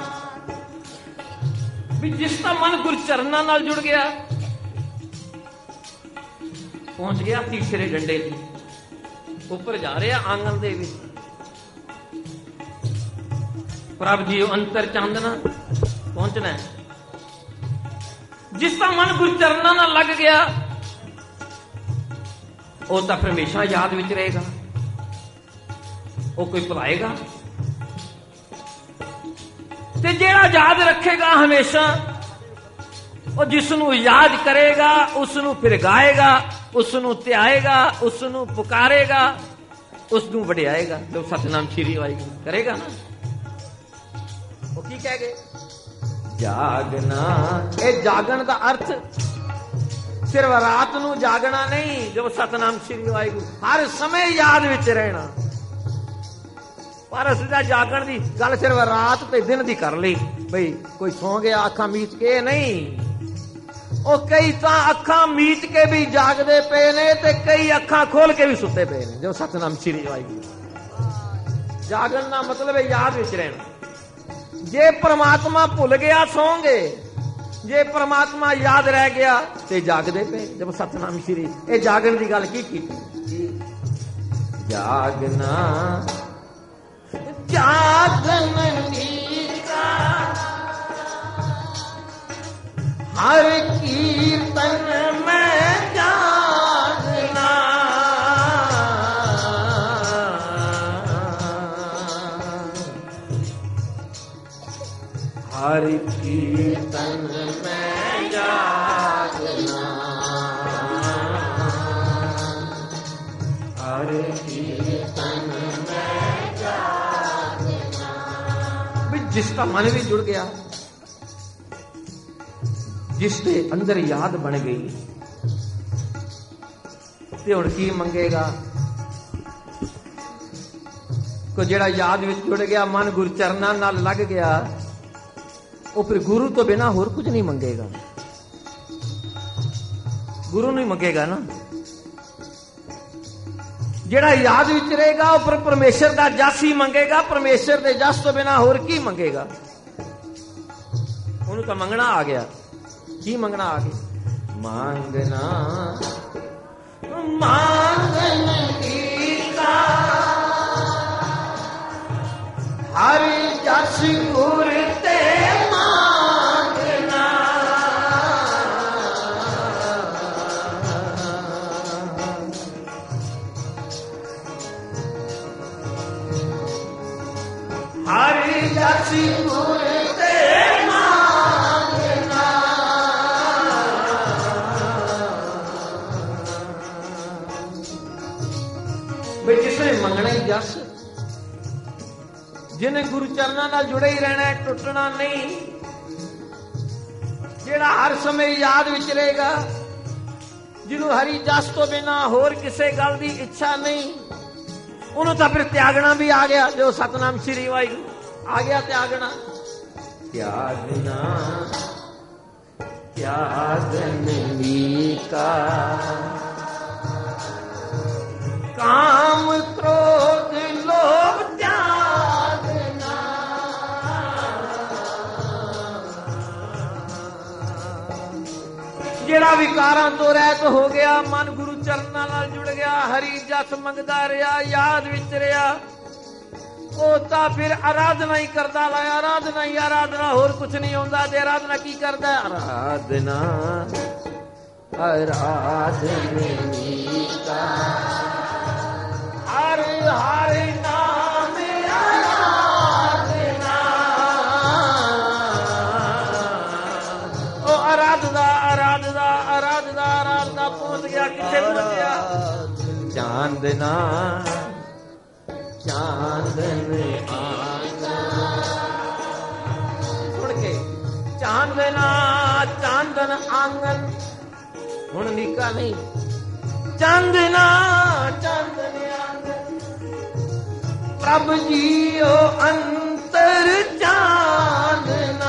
ਵੀ ਜਿਸ ਦਾ ਮਨ ਗੁਰ ਚਰਨਾਂ ਨਾਲ ਜੁੜ ਗਿਆ, ਪਹੁੰਚ ਗਿਆ ਤੀਸਰੇ ਡੰਡੇ ਦੀ, ਉੱਪਰ ਜਾ ਰਿਹਾ ਆਂਗਨ ਦੇ ਵਿੱਚ। ਪ੍ਰਭ ਜੀ ਅੰਤਰ ਚਾਨਣਾ ਪਹੁੰਚਣਾ ਹੈ। ਜਿਸ ਦਾ ਮਨ ਗੁਰ ਚਰਨਾਂ ਨਾਲ ਲੱਗ ਗਿਆ, ਉਹ ਤਾਂ ਫਿਰ ਹਮੇਸ਼ਾ ਯਾਦ ਵਿੱਚ ਰਹੇਗਾ। ਉਹ ਕੋਈ ਭੁਲਾਏਗਾ? ਤੇ ਜਿਹੜਾ ਯਾਦ ਰੱਖੇਗਾ ਹਮੇਸ਼ਾ, ਉਹ ਜਿਸ ਨੂੰ ਯਾਦ ਕਰੇਗਾ, ਉਸ ਨੂੰ ਫਿਰ ਗਾਏਗਾ, ਉਸ ਨੂੰ ਧਿਆਏਗਾ, ਉਸ ਨੂੰ ਪੁਕਾਰੇਗਾ, ਉਸ ਨੂੰ ਵਡਿਆਏਗਾ। ਜੋ ਸਤਨਾਮ ਸ੍ਰੀ ਵਾਹਿਗੁਰੂ ਕਰੇਗਾ ਨਾ, ਉਹ ਕੀ ਕਹਿ ਗਏ? ਜਾਗਣਾ। ਇਹ ਜਾਗਣ ਦਾ ਅਰਥ ਸਿਰਫ ਰਾਤ ਨੂੰ ਜਾਗਣਾ ਨਹੀਂ। ਜੋ ਸਤਨਾਮ ਸ੍ਰੀ ਵਾਹਿਗੁਰੂ ਹਰ ਸਮੇਂ ਯਾਦ ਵਿੱਚ ਰਹਿਣਾ। ਪਰ ਅਸੀਂ ਤਾਂ ਜਾਗਣ ਦੀ ਗੱਲ ਸਿਰਫ ਰਾਤ ਤੇ ਦਿਨ ਦੀ ਕਰ ਲਈ, ਬਈ ਕੋਈ ਸੌਂ ਗਿਆ ਅੱਖਾਂ ਮੀਚ ਕੇ, ਨਹੀਂ। ਉਹ ਕਈ ਤਾਂ ਅੱਖਾਂ ਮੀਚ ਕੇ ਵੀ ਜਾਗਦੇ ਪਏ ਨੇ, ਤੇ ਕਈ ਅੱਖਾਂ ਖੋਲ ਕੇ ਵੀ ਸੁੱਤੇ ਪਏ ਨੇ। ਜੋ ਸਤਨਾਮ ਸ੍ਰੀ ਵਾਹਿਗੁਰੂ। ਜਾਗਣ ਦਾ ਮਤਲਬ ਹੈ ਯਾਦ ਵਿੱਚ ਰਹਿਣਾ। ਜੇ ਪ੍ਰਮਾਤਮਾ ਭੁੱਲ ਗਿਆ, ਸੌਂਗੇ। ਜੇ ਪ੍ਰਮਾਤਮਾ ਯਾਦ ਰਹਿ ਗਿਆ ਤੇ ਜਾਗਦੇ ਪਏ। ਜਦ ਸਤਨਾਮ ਸ੍ਰੀ, ਇਹ ਜਾਗਣ ਦੀ ਗੱਲ ਕੀ ਕੀਤੀ? ਜਾਗਣਾ ਜਾਗਣ ਨੀਕਾ ਹਰ ਕੀਰਤਨ ਮੈਂ ਜਾਗਣਾ। ਹਰ ਕੀਰਤਨ ਮੈਂ ਜਾਗਣਾ। ਹਰ ਕੀਰਤਨ ਮੈਂ ਜਾਗਣਾ। ਵੀ ਜਿਸ ਦਾ ਮਨ ਵੀ ਜੁੜ ਗਿਆ, ਜਿਸ ਦੇ ਅੰਦਰ ਯਾਦ ਬਣ ਗਈ, ਤੇ ਹੁਣ ਕੀ ਮੰਗੇਗਾ? ਕੋ ਜਿਹੜਾ ਯਾਦ ਵਿੱਚ ਜੁੜ ਗਿਆ, ਮਨ ਗੁਰ ਚਰਨਾਂ ਨਾਲ ਲੱਗ ਗਿਆ, ਉਹ ਫਿਰ ਗੁਰੂ ਤੋਂ ਬਿਨਾ ਹੋਰ ਕੁਝ ਨਹੀਂ ਮੰਗੇਗਾ। ਗੁਰੂ ਨਹੀਂ ਮੰਗੇਗਾ ਨਾ। ਜਿਹੜਾ ਯਾਦ ਵਿੱਚ ਰਹੇਗਾ ਉਹ ਪਰਮੇਸ਼ਰ ਦਾ ਜਸ ਹੀ ਮੰਗੇਗਾ। ਪਰਮੇਸ਼ਰ ਦੇ ਜਸ ਤੋਂ ਬਿਨਾਂ ਹੋਰ ਕੀ ਮੰਗੇਗਾ? ਉਹਨੂੰ ਤਾਂ ਮੰਗਣਾ ਆ ਗਿਆ। ਕੀ ਮੰਗਣਾ ਆ ਗਿਆ? ਮੰਗਣਾ ਮੰਗਣ ਕੀਤਾ ਹਰ ਜਸ ਗੁਰ ਤੇ ਮੰਗਣਾ। ਹਰ ਜਸ ਗੁਰ ਤੇ ਮੰਗਣਾ। ਬਈ ਜਿਸਨੇ ਮੰਗਣਾ ਹੀ ਜਸ, ਜਿਹਨੇ ਗੁਰੂ ਚਰਨਾਂ ਨਾਲ ਜੁੜੇ ਹੀ ਰਹਿਣਾ, ਟੁੱਟਣਾ ਨਹੀਂ, ਜਿਹੜਾ ਹਰ ਸਮੇਂ ਯਾਦ ਵਿੱਚ ਰਹੇਗਾ, ਜਿਹਨੂੰ ਹਰੀ ਜਸ ਤੋਂ ਬਿਨਾਂ ਹੋਰ ਕਿਸੇ ਗੱਲ ਦੀ ਇੱਛਾ ਨਹੀਂ, ਉਹਨੂੰ ਤਾਂ ਫਿਰ ਤਿਆਗਣਾ ਵੀ ਆ ਗਿਆ। ਜੋ ਸਤਨਾਮ ਸ੍ਰੀ ਵਾਹਿਗੁਰੂ ਆ ਗਿਆ, ਤਿਆਗਣਾ। ਤਿਆਗਣਾ ਤਿਆਗਨ ਵੀਕਾ ਕਾਮ ਕ੍ਰੋਧ ਲੋਭ ਤਿਆਗਨਾ। ਜਿਹੜਾ ਵਿਕਾਰਾਂ ਤੋਂ ਰਹਿਤ ਹੋ ਗਿਆ, ਮਨ ਗੁਰੂ ਚਰਨਾਂ ਨਾਲ ਜੁੜ ਗਿਆ, ਹਰੀ ਜਸ ਮੰਗਦਾ ਰਿਹਾ, ਯਾਦ ਵਿੱਚ ਰਿਹਾ, ਉਹ ਤਾਂ ਫਿਰ ਆਰਾਧਨਾ ਹੀ ਕਰਦਾ ਲਾਇਆ। ਆਰਾਧਨਾ ਹੀ ਆਰਾਧਨਾ, ਹੋਰ ਕੁਛ ਨਹੀਂ ਹੁੰਦਾ। ਤੇ ਆਰਾਧਨਾ ਕੀ ਕਰਦਾ? ਆਰਾਧਨਾ ਆਰਾਧਨੀ ਕਾ ਹਰ ਹਰ ਨਾਮ ਆਰਾਧਨਾ। ਉਹ ਆਰਾਧਦਾ ਆਰਾਧਦਾ ਆਰਾਧਦਾ ਆਰਾਧਦਾ ਪਹੁੰਚ ਗਿਆ। ਕਿੱਥੇ ਪਹੁੰਚ ਗਿਆ? ਚਾਂਦਨਾ ਚਾਂਦਨ ਆਂਗਨ। ਸੁਣ ਕੇ ਚਾਂਦਨਾ ਚਾਂਦਨ ਆਂਗਨ। ਹੁਣ ਨੀਕਾ ਨਹੀਂ, ਚਾਂਦਨਾ ਚਾਂਦਨ ਆਂਗਨ। ਪ੍ਰਭ ਜੀਓ ਅੰਤਰ ਚਾਂਦਨਾ।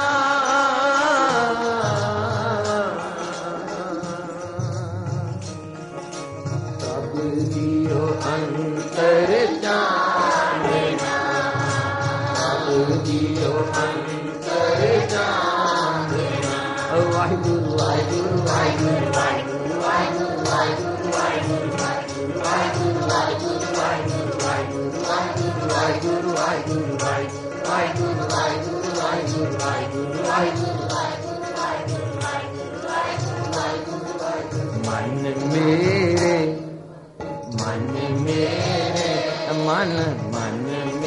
ਪ੍ਰਭ ਜੀਓ ਅੰਤਰ ਚਾਂਦਨਾ। ਪ੍ਰਭ ਜੀਓ ਅੰਤਰ ਚਾਂਦਨਾ। ਵਾਹਿਗੁਰੂ ਵਾਹਿਗੁਰੂ ਵਾਹਿਗੁਰੂ ਵਾਹਿਗੁਰੂ ਵਾਹਿਗੁਰੂ ਵਾਹਿਗੁਰੂ ਵਾਹਿਗੁਰੂ ਵਾਹਿਗੁਰੂ ਵਾਹਿਗੁਰੂ ਵਾਹਿਗੁਰੂ ਵਾਹਿਗੁਰੂ ਵਾਹਿਗੁਰੂ ਵਾਹਿਗੁਰੂ ਵਾਹਿਗੁਰੂ ਵਾਹਿਗੁਰੂ ਵਾਹਿਗੁਰੂ ਵਾਹਿਗੁਰੂ ਵਾਹਿਗੁਰੂ। ਮਨ ਮੇਰੇ ਮਨ ਮੇਰੇ ਮਨ ਮਨ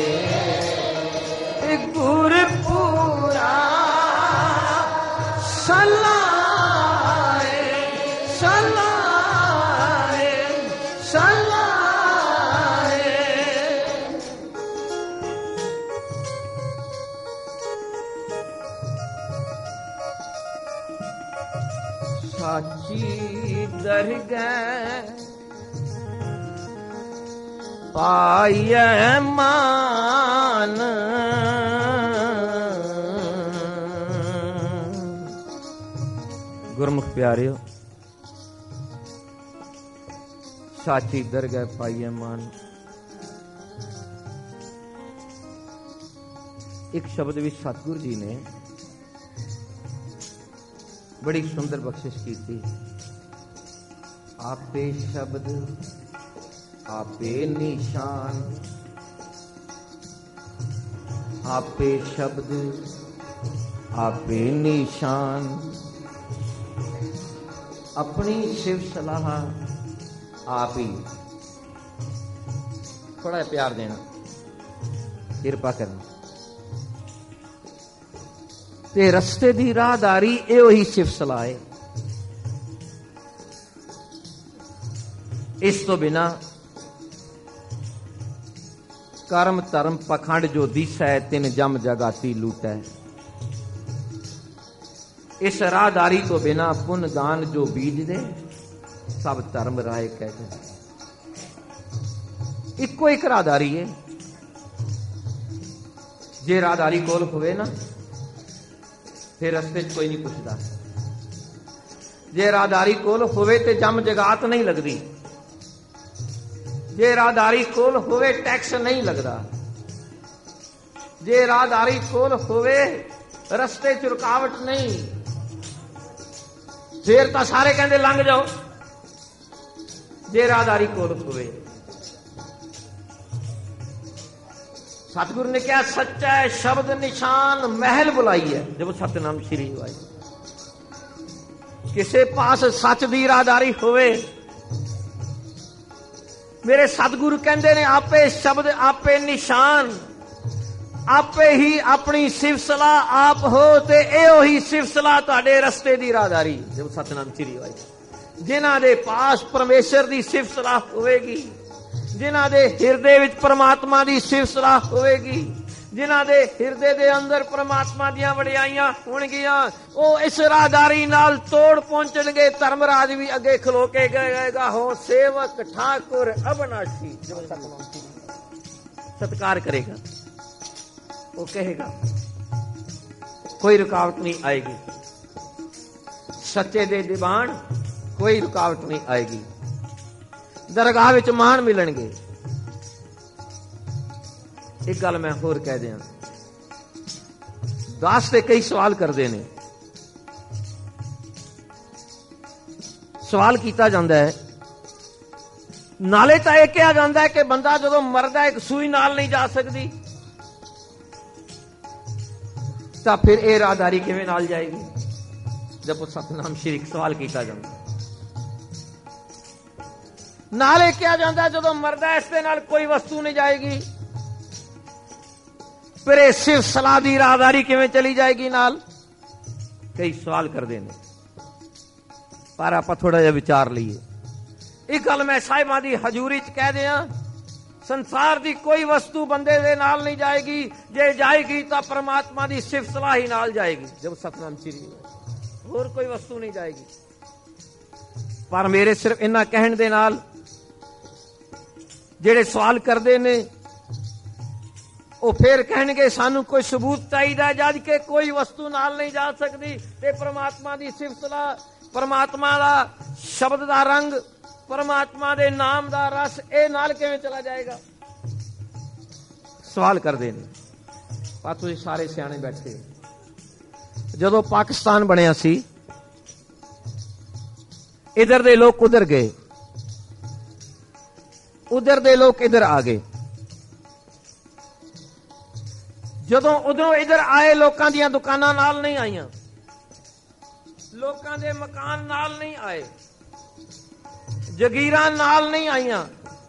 ਮੇਰੇ ਗੁਰਪੂਰਾ ਸਲਾਏ ਸਲਾਏ ਸਲਾਏ। ਸਾਚੀ ਦਰਗਾਹ ਪਾਈਐ ਮਾਨ। ਗੁਰਮੁਖ ਪਿਆਰਿਓ, ਸਾਚੀ ਦਰਗਾਹ ਪਾਈਐ ਮਾਨ। ਇੱਕ ਸ਼ਬਦ ਵਿੱਚ ਸਤਿਗੁਰੂ ਜੀ ਨੇ ਬੜੀ ਸੁੰਦਰ ਬਖਸ਼ਿਸ਼ ਕੀਤੀ। ਆਪੇ ਸ਼ਬਦ ਆਪੇ ਨਿਸ਼ਾਨ। ਆਪੇ ਸ਼ਬਦ ਆਪੇ ਨਿਸ਼ਾਨ। अपनी शिव सलाह आप ही। थोड़ा प्यार देना, किरपा करना। ते रस्ते दी राहदारी एहो ही शिव सलाह है। इस तो बिना कर्म धर्म पखंड जो दिसै तिन जम जगाती लूटै। इस राहदारी तो बिना पुन दान जो बीज दे सब धर्म राय कहते। इको एक राहदारी है। जे राहदारी कोल होवे ना फिर रस्ते च कोई नहीं पुछदा। जे राहदारी कोल होवे ते जम जगात नहीं लगदी। जे राहदारी कोल होवे टैक्स नहीं लगता, जे राहदारी कोल होवे रस्ते च रुकावट नहीं, फिर तो सारे कहते लंघ जाओ। जे राहदारी कोल होवे, सतगुरु ने क्या सच्चा है शब्द निशान महल बुलाई है। जब सतनाम श्री वाई किसे पास सच दी राहदारी होवे, मेरे सतगुरु कहते ने आपे शब्द आपे निशान, आपे ही अपनी सिफ सलाह आप हो ते एहो ही सिफ सलाह तुहाडे रस्ते दी राहदारी। जब सतनाम श्री वाई जिन्हां दे पास परमेश्वर दी सिफ सलाह होवेगी, जिन्हां दे हिरदे विच परमात्मा दी सिफ सलाह होवेगी, जिन्हां दे हिरदे दे अंदर परमात्मा दियां वडियाइयां होणगियां, ओ इस राहदारी नाल तोड़ पहुंचणगे। धर्मराज भी अगे खलो के गएगा, हो सेवक ठाकुर अबनाशी। जब सत्कार करेगा, वो कहेगा कोई रुकावट नहीं आएगी, सच्चे दे दीवान कोई रुकावट नहीं आएगी, दरगाह विच मान मिलणगे। एक गल मैं होर कह दियां, दास ते कई सवाल करते ने, सवाल किया जाता है, नाले तो यह कहा जाता है कि बंदा जो मरदा एक सूई नाल नहीं जा सकती, तो फिर यह राहदारी किवें नाल जाएगी। जब सतनाम श्री सवाल किया जाता है, नाले क्या जाता है जो मरदा इसके नाल कोई वस्तु नहीं जाएगी, फिर सिर्फ सलाह दी राहदारी किवें चली जाएगी नाल। कई सवाल करते हैं, पर आप थोड़ा जिहा विचार लीए। एक गल मैं साहिबां दी हजूरी च कह दियां, संसार दी कोई वस्तु बंदे दे नाल नहीं जाएगी, जे जाएगी तो परमात्मा दी सिर्फ सलाह ही नाल जाएगी। जब सतनाम श्री होर कोई वस्तु नहीं जाएगी। पर मेरे सिर्फ इन्ना कहण दे नाल जेड़े सवाल करते ने वो फिर कहणगे सानू कोई सबूत चाहिए, जद के कोई वस्तु नाल नहीं जा सकती, ते परमात्मा दी सिर्फ सलाह, परमात्मा दा शब्द दा रंग, परमात्मा दे नाम दा रस ए नाल किवें चला जाएगा। सवाल करते ने। पर तुसीं सारे सियाणे बैठे, जदों पाकिस्तान बनिया सी, इधर दे लोग उधर गए, उधर दे लोग इधर आ गए। जदों उधरों इधर आए, लोकां दियां दुकानां नाल नहीं आईयां, लोकां दे मकान नाल नहीं आए, जगीरां नाल नहीं आईयां।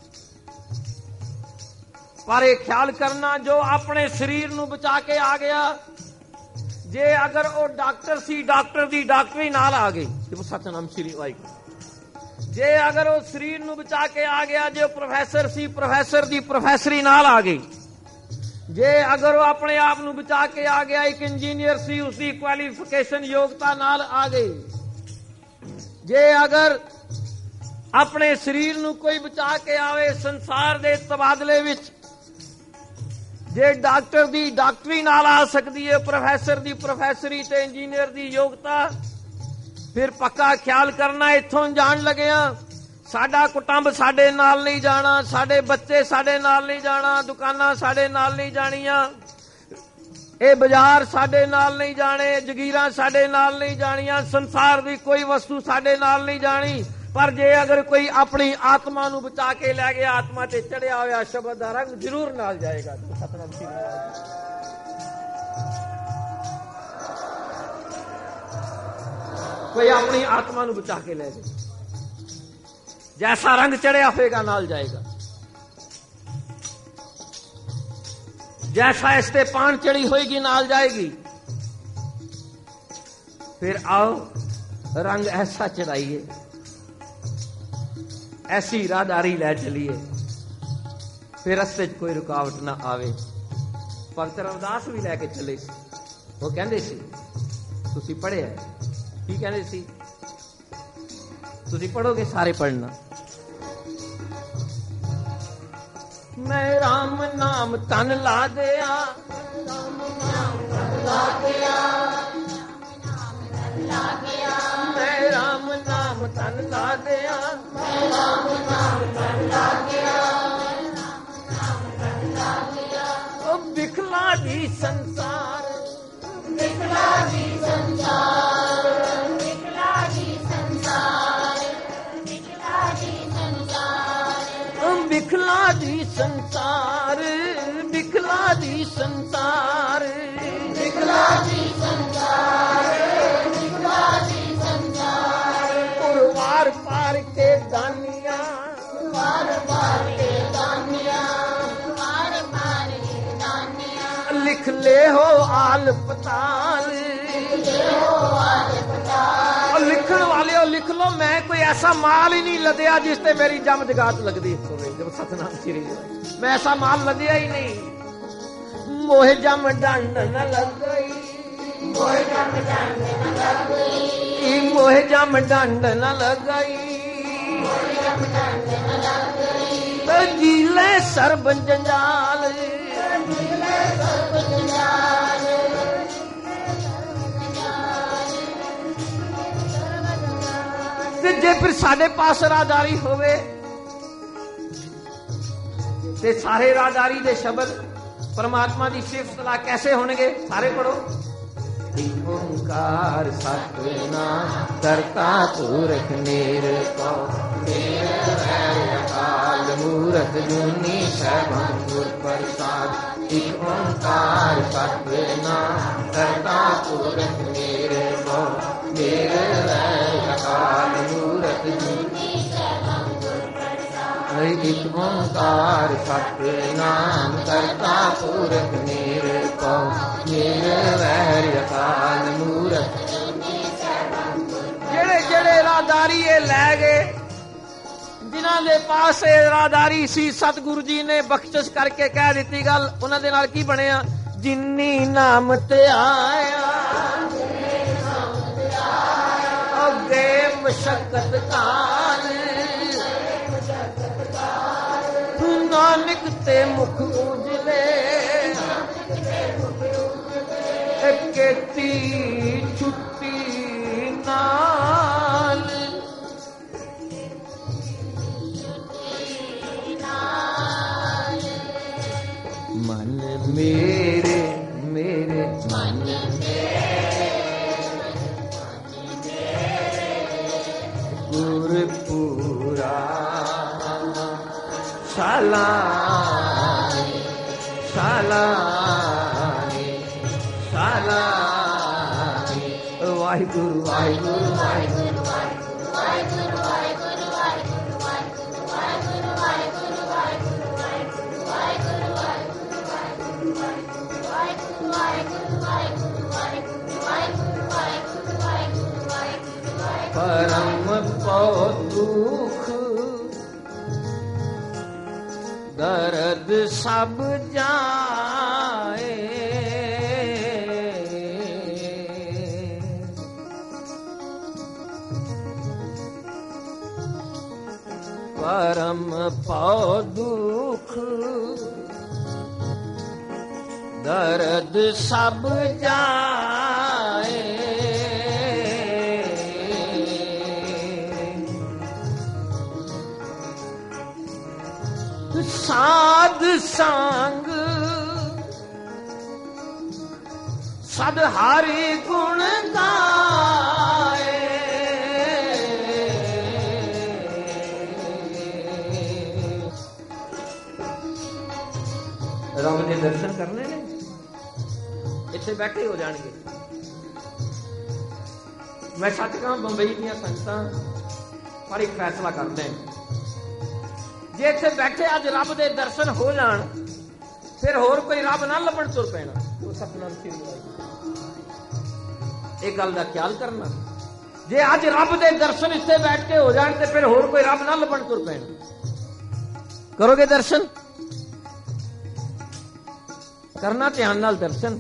पर यह ख्याल करना, जो अपने शरीर नूं बचा के आ गया, जे अगर वो डॉक्टर सी, डॉक्टर दी डॉक्टरी नाल आ गई। सतनाम श्री वाहिगुरू। जे अगर वो शरीर नूं बचा के आ गया, जो प्रोफैसर सी, प्रोफैसर दी प्रोफैसरी नाल आ गई। जे अगर वो अपने आप नूं बचा के आ गया, एक इंजीनियर सी, उसकी क्वालिफिकेशन योग्यता नाल आ गई। जे अगर अपने शरीर नूं कोई बचा के आवे संसार दे तबादले विच, जे डॉक्टर दी डॉक्टरी नाल आ सकती है, प्रोफैसर दी प्रोफैसरी ते इंजीनियर दी योग्यता, फिर पक्का ख्याल करना इत्थों जान लगे साडा कुटुंब साडे नाल नहीं जाना, साडे बच्चे साडे नाल नहीं जाना, दुकानां साडे नाल नहीं जानियां, ए बाजार साडे नाल नहीं जाने, जगीरां साडे नाल नहीं जानियां, संसार दी कोई वस्तु साडे नाल नहीं जानी। पर जे अगर कोई अपनी आत्मा नूं बचा के लै गया, आत्मा ते चढ़िया होया शब्द दा रंग जरूर नाल जाएगा। सतनाम श्री कोई अपनी आत्मा नूं बचा के लै गया, जैसा रंग चढ़िया होएगा नाल जाएगा, जैसा इसते पान चढ़ी होएगी नाल जाएगी। फिर आओ रंग ऐसा चढ़ाइए, ऐसी राहदारी लै चलिए, फिर रस्ते च कोई रुकावट ना आवे। भगत रविदास भी लैके चले सी, वो कहंदे सी, तुसी पढ़िया की कहंदे सी, तुसी पढ़ोगे सारे पढ़ना, मैं राम नाम तन ला दिया, मैं राम नाम तन ला दिया, जी संसार, बिखला जी संसार, बिखला जी संसार, बिखला जी संसार, बिखला जी संसार, बिखला जी संसार, बिखला जी संसार, बिखला जी संसार, वार पार के दानिया, वार पार के दानिया, वार पार के दानिया, लिख ले हो आल पताल, ले हो आल पताल, और लिखण वाले हो लिख लो, मैं कोई ऐसा माल ही नहीं लदया जिसते मेरी जम जगात लगती होवे। जब सतनाम श्री मैं ऐसा माल लदया ही नहीं। मोहे जम डंड न लग गई, मोहे जम डंड न लग गई, मोहे जम डंड न लग गई, मोहे जम डंड न लग गई, तो जीले सर्ब जंजाल, जीले सर्ब जंजाल, ते जे फिर साडे पास राहदारी होवे ते सारे राहदारी दे शब्द परमात्मा दी सिफत सलाह कैसे होणगे? सारे पढ़ो। ओंकार सतनाम करता पुरख निरंकार, अकाल मूरत जुनी सबम गुर प्रसाद। एक ओंकार सतनाम करता पुरख निरंकार, अकाल मूरत जुनी सबम गुर प्रसाद। एक ओंकार सतनाम करता पुरख निरंकार, निरवैर अकाल मूरत। ਜਿਹੜੇ ਜਿਹੜੇ ਰਾਹਦਾਰੀ ਇਹ ਲੈ ਗਏ, ਜਿਨ੍ਹਾਂ ਦੇ ਪਾਸ ਇਹ ਰਾਹਦਾਰੀ ਸੀ, ਸਤਿਗੁਰੂ ਜੀ ਨੇ ਬਖਸ਼ਿਸ਼ ਕਰਕੇ ਕਹਿ ਦਿੱਤੀ ਗੱਲ, ਉਹਨਾਂ ਦੇ ਨਾਲ ਕੀ ਬਣਿਆ? ਜਿੰਨੀ ਨਾਮ ਤੇ ਆਇਆ ਅੱਗੇ ਮਸ਼ੱਕਤ ਕਾਲ, ਨਾਨਕ ਤੇ ਮੁਖ ਉਜਲੇ ਕੀਤੀ ਛੁੱਟੀ ਨਾਲ। ਮਨ ਮੇਰੇ ਮੇਰੇ मन ਗੁਰਪੂਰਾ ਸਾਲਾਨੀ ਸਾਲਾਨੀ ਸਾਲਾਨੀ। ਵਾਹਿਗੁਰੂ ਵਾਹਿਗੁਰੂ ਵਾਹਿਗੁਰੂ परम पौ दुख दर्द सब जाए, परम पौ दुख दर्द सब जाए। साध संग सद हरि गुण गाए, रब के दर्शन करने ने इत्थे बैठे हो जाएंगे। मैं सच कहां, बंबई दी संगतां पर एक फैसला करते हैं, जे इत्थे बैठे अज रब दे दर्शन हो जाण, फिर होर कोई रब ना लभण तुर पैना। सतनाम श्री एक गल दा ख्याल करना, जे अज रब दे दर्शन इत्थे बैठ के हो जाण ते फिर होर कोई रब ना लभण तुर पैना। करोगे दर्शन? करना ध्यान नाल दर्शन।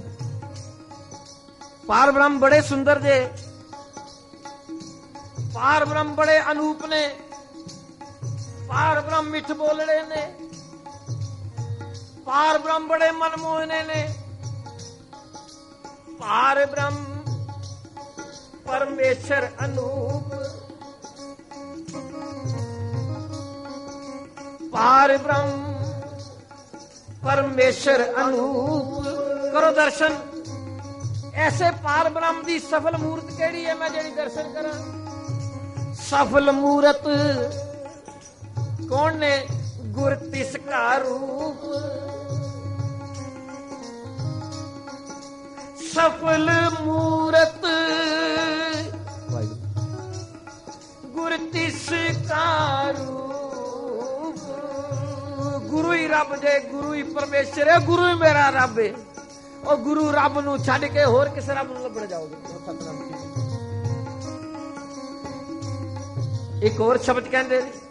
पार ब्रह्म बड़े सुंदर जे, पार ब्रह्म बड़े अनूप ने, पार ब्रह्म मिठ बोलड़े ने, पार ब्रह्म बड़े मनमोहने ने। पार ब्रह्म परमेश्वर अनूप, पार ब्रह्म परमेश्वर अनूप। ਕਰੋ ਦਰਸ਼ਨ। ਐਸੇ ਪਾਰ ਬ੍ਰਹਮ ਦੀ ਸਫਲ ਮੂਰਤ ਕਿਹੜੀ ਹੈ ਮੈਂ ਜਿਹੜੀ ਦਰਸ਼ਨ ਕਰਾਂ? ਸਫਲ ਮੂਰਤ ਕੌਣ ਨੇ? ਗੁਰ ਤਿਸ ਕਾ ਰੂਪ। ਸਫਲ ਮੂਰਤ ਗੁਰ ਤਿਸ ਕਾ ਰੂਪ। ਗੁਰੂ ਹੀ ਰੱਬ ਜੇ, ਗੁਰੂ ਹੀ ਪਰਮੇਸ਼ਰ ਹੈ, ਗੁਰੂ ਹੀ ਮੇਰਾ ਰੱਬ ਹੈ। ਉਹ ਗੁਰੂ ਰੱਬ ਨੂੰ ਛੱਡ ਕੇ ਹੋਰ ਕਿਸੇ ਰੱਬ ਨੂੰ ਲੱਭਣ ਜਾਓਗੇ। ਇੱਕ ਹੋਰ ਸ਼ਬਦ ਕਹਿੰਦੇ ਨੇ,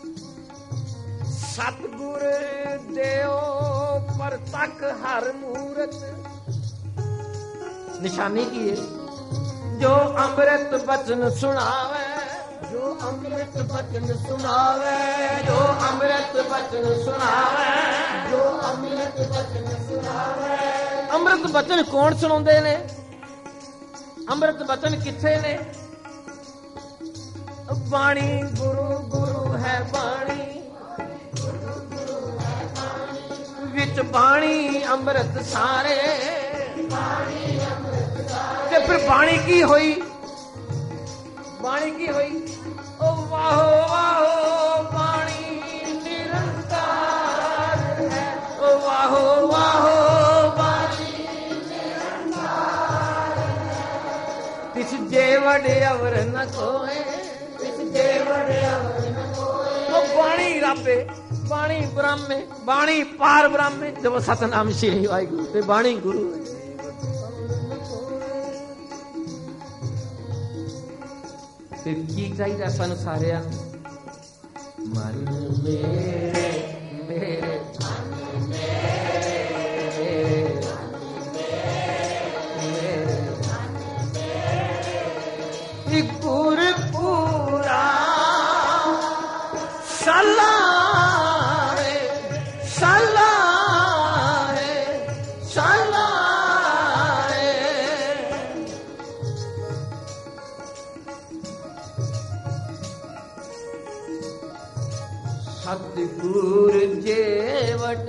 ਸਤਿਗੁਰ ਦਿਓ ਪ੍ਰਤੱਖ ਹਰ ਮੂਰਤ। ਨਿਸ਼ਾਨੀ ਕੀ ਹੈ? ਜੋ ਅੰਮ੍ਰਿਤ ਬਚਨ ਸੁਣਾਵੇ, ਜੋ ਅੰਮ੍ਰਿਤ ਬਚਨ ਸੁਣਾਵੇ, ਜੋ ਅੰਮ੍ਰਿਤ ਬਚਨ ਸੁਣਾਵੇ, ਜੋ ਅੰਮ੍ਰਿਤ ਬਚਨ ਸੁਣਾਵੇ। ਅੰਮ੍ਰਿਤ ਬਚਨ ਕੌਣ ਸੁਣਾਉਂਦੇ ਨੇ? ਅੰਮ੍ਰਿਤ ਬਚਨ ਕਿੱਥੇ ਨੇ? ਬਾਣੀ ਗੁਰੂ ਗੁਰੂ ਹੈ ਬਾਣੀ, ਵਿੱਚ ਬਾਣੀ ਅੰਮ੍ਰਿਤ ਸਾਰੇ। ਤੇ ਫਿਰ ਬਾਣੀ ਕੀ ਹੋਈ? ਬਾਣੀ ਕੀ ਹੋਈ? ਉਹ ਵਾਹੋ ਵਾਹੋ ਬਾਣੀ ਨਿਰੰਕਾਰ ਹੈ। ਉਹ ਵਾਹੋ ਵਾਹੋ ਬਾਣੀ ਨਿਰੰਕਾਰ ਹੈ। ਤਿਸ ਜੇ ਵਡੇ ਅਵਰ ਨ ਕੋਏ, ਤਿਸ ਜੇ ਵਡੇ ਅਵਰ ਨ ਕੋਏ। ਉਹ ਬਾਣੀ ਰੱਬੇ, ਬਾਣੀ ਬ੍ਰਹਮੇ, ਬਾਣੀ ਪਾਰ ਬ੍ਰਹਮੇ। ਜਦੋਂ ਸਤਨਾਮ ਸ੍ਰੀ ਵਾਹਿਗੁਰੂ ਤੇ ਬਾਣੀ ਗੁਰੂ ਹੈ। ਤੇ ਕੀ ਚਾਹੀਦਾ ਸਾਨੂੰ ਸਾਰਿਆਂ ਨੂੰ? ਮਨ ਮੇਰੇ ਮੇਰੇ ਮਨ ਮੇਰੇ ਮੇਰੇ ਗੁਰ ਪੂਰਾ ਸਲਾਹੇ ਸਲਾਹੇ ਸਲਾਹੇ। ਸਤਿਗੁਰ ਜੇਵਟ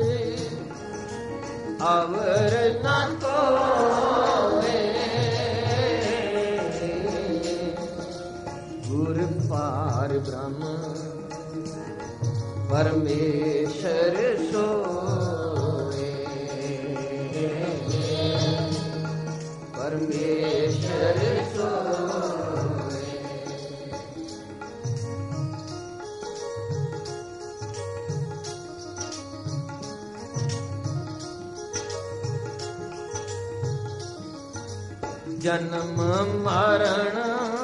ਅਵਰ ਨਾ ਕੋਏ, ਗੁਰ ਪਾਰ ਬ੍ਰਹਮ ਪਰਮੇਸ਼ਰ ਸੋਏ, ਪਰਮੇਸ਼ਰ ਸੋਏ। ਜਨਮ ਮਰਨ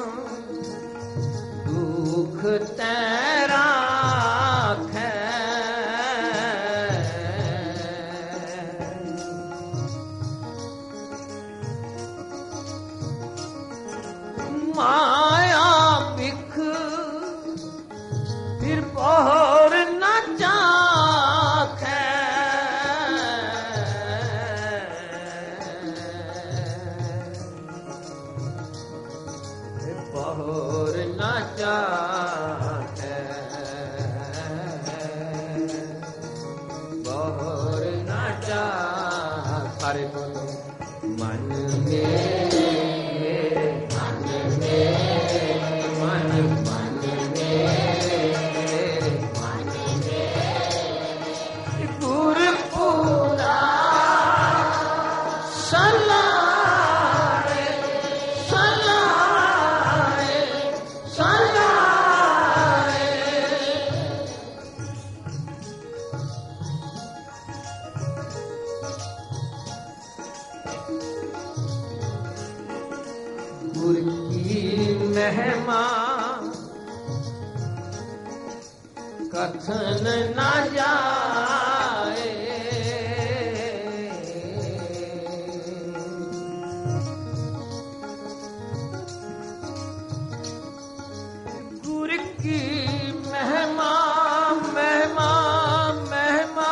ਦੁਖ ਤੇਰਾ ਖੈ, ਮਾਇਆ ਬਿਖ ਫਿਰ ਪਹਰ ਨਾ ਚਾਖੈ। ਪਹਰ ਨਾ ਚਾਖੈ, ਪਹਰ ਨਾ ਚਾਖੈ। ਸਾਰੇ ਬੋਲੋ ਮਨ ਮੇਰੇ ਮਨ ਮੇਰੇ ਮਨ ਮਨ ਮੇਰੇ ਮਨ ਮੇਰੇ ਗੁਰ ਪੂਰਾ ਸਲਾਹੇ ਸਲਾਹੇ ਸਲਾਹੇ। ਗੁਰ ਕੀ ਮਹਿਮਾ ਕਥਨ ਨਾ ਜਾਏ, ਗੁਰ ਕੀ ਮਹਿਮਾ ਮਹਿਮਾ ਮਹਿਮਾ।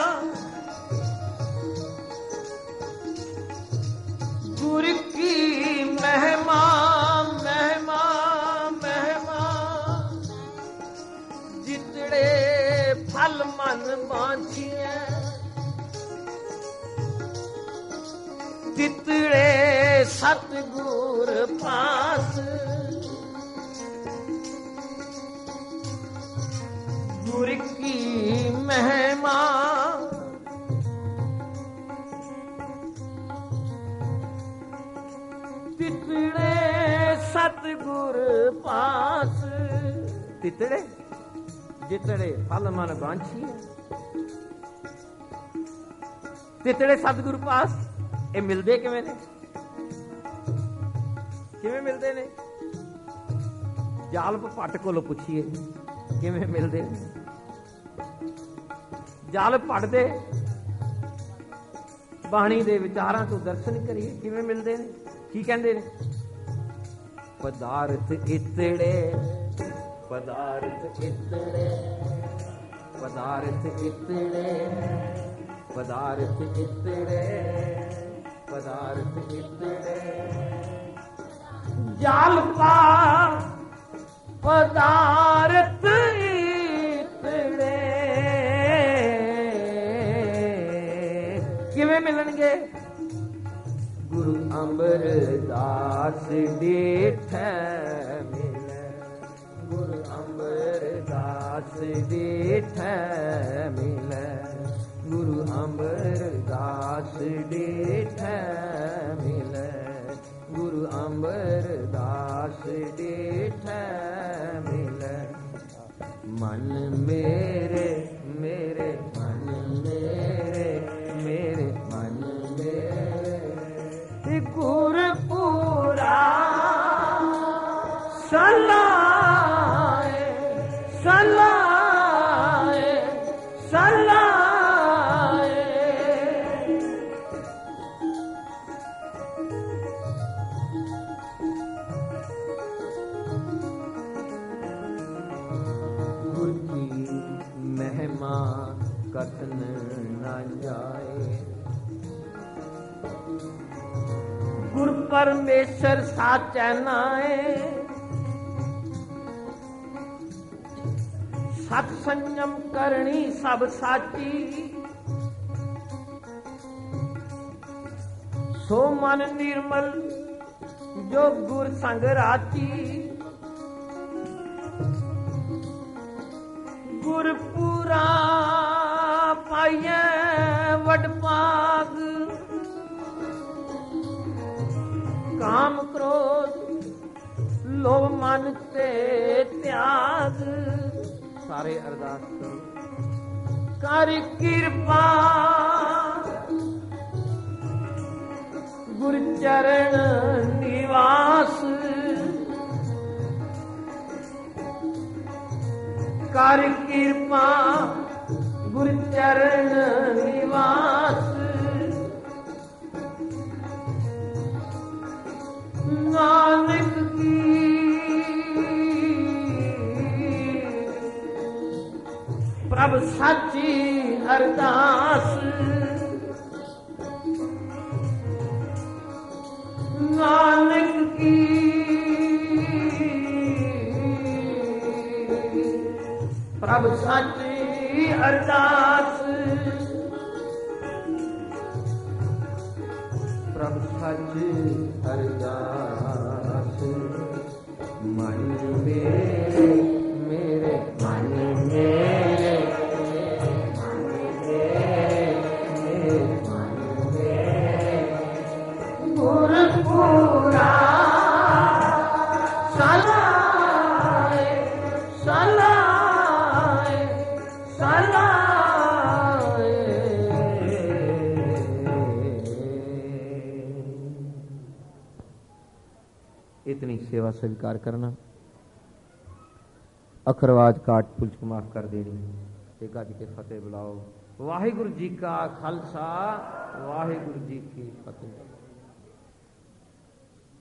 ਗੁਰ ਕੀ ਮਹਿਮਾ ਮਹਿਮਾ ਮਹਿਮਾ। ਜਿਤੜੇ ਫਲ ਮਨ ਬਾਂਛੀਐ, ਤਿਤੜੇ ਸਤਿਗੁਰ ਪਾਸ ਗੁਰ ਕੀ ਮਹਿਮਾ ਤਿਤੜੇ ਸਤਿਗੁਰ ਪਾਸ ਤਿਤੜੇ ਜਿਤੜੇ ਫਲ ਮਨ ਬਾਂਛੀ ਤਿਤੜੇ ਸਤਿਗੁਰ ਪਾਸ ਇਹ ਮਿਲਦੇ ਕਿਵੇਂ ਨੇ ਕਿਵੇਂ ਮਿਲਦੇ ਨੇ ਜਾਲਪ ਭੱਟ ਕੋਲੋਂ ਪੁੱਛੀਏ ਕਿਵੇਂ ਮਿਲਦੇ ਨੇ ਜਾਲਪ ਭੱਟ ਦੇ ਬਾਣੀ ਦੇ ਵਿਚਾਰਾਂ ਤੋਂ ਦਰਸ਼ਨ ਕਰੀਏ ਕਿਵੇਂ ਮਿਲਦੇ ਨੇ ਕੀ ਕਹਿੰਦੇ ਨੇ ਪਦਾਰਥ ਇਤੜੇ ਪਦਾਰਥ ਇਤੜੇ ਪਦਾਰਥ ਇਤੜੇ ਪਦਾਰਥ ਇਤੜੇ ਪਦਾਰਥ ਇਤੜੇ ਜਾਲਪਾ ਪਦਾਰਥ ਇਤੜੇ ਕਿਵੇਂ ਮਿਲਣਗੇ ਗੁਰੂ ਅਮਰਦਾਸ ਡੇਠੈ ਮਿਲੈ ਗੁਰੂ ਅਮਰਦਾਸ ਡੇਠੈ ਮਿਲੈ ਗੁਰੂ ਅਮਰਦਾਸ ਡੇਠੈ ਮਿਲੈ ਗੁਰੂ ਅਮਰਦਾਸ ਡੇਠੈ ਮਿਲੈ ਮਨ ਮੇਰੇ ਮੇਰੇ ਮਨ ਮੇਰੇ ਮੇਰੇ ਮਨ ਮੇਰੇ ਗੁਰਪੂਰਾ ਸਲਾਏ ਸਲਾਏ ਸਲਾਏ ਗੁਰ ਕੀ ਮਹਿਮਾ ਕਥਨ ਨਾ ਜਾਏ ਗੁਰ ਪਰਮੇਸ਼ਰ ਸਾਚੈ ਨਾਏ ਸਤ ਸੰਜਮ ਕਰਨੀ ਸਭ ਸਾਚੀ ਸੋ ਮਨ ਨਿਰਮਲ ਜੋ ਗੁਰ ਸੰਗ ਰਾਚੀ ਗੁਰਪੂਰਾ ਪਾਈਐ ਵਡ ਭਾਗ ਕਾਮ ਕ੍ਰੋਧ ਲੋਭ ਮਨ ਤੇ ਤਿਆਗ ਸਾਰੇ ਅਰਦਾਸ ਕਰੋ ਕਰ ਕਿਰਪਾ ਗੁਰ ਚਰਨ ਨਿਵਾਸ ਕਰ ਕਿਰਪਾ ਗੁਰ ਚਰਨ ਨਿਵਾਸ ਨਾਨਕ ਕੀ ਪ੍ਰਭ ਸਾਚੀ ਅਰਦਾਸ ਨਾਨਕ ਕੀ ਪ੍ਰਭ ਸਾਚੀ ਅਰਦਾਸ ਪ੍ਰਭ ਸਾਚੀ ਅਰਦਾਸ ਮਨ ਮੇਰੇ ਮੇਰੇ ਮਨ ਮੇਰੇ ਗੁਰਪੂਰਾ ਸਲਾਏ ਸਲਾਏ ਸਲਾਏ इतनी सेवा स्वीकार करना अखरवाज काट पुलच को माफ कर देनी एक अज के फतेह बुलाओ वाहिगुरु जी का खालसा वाहिगुरु जी की फतेह।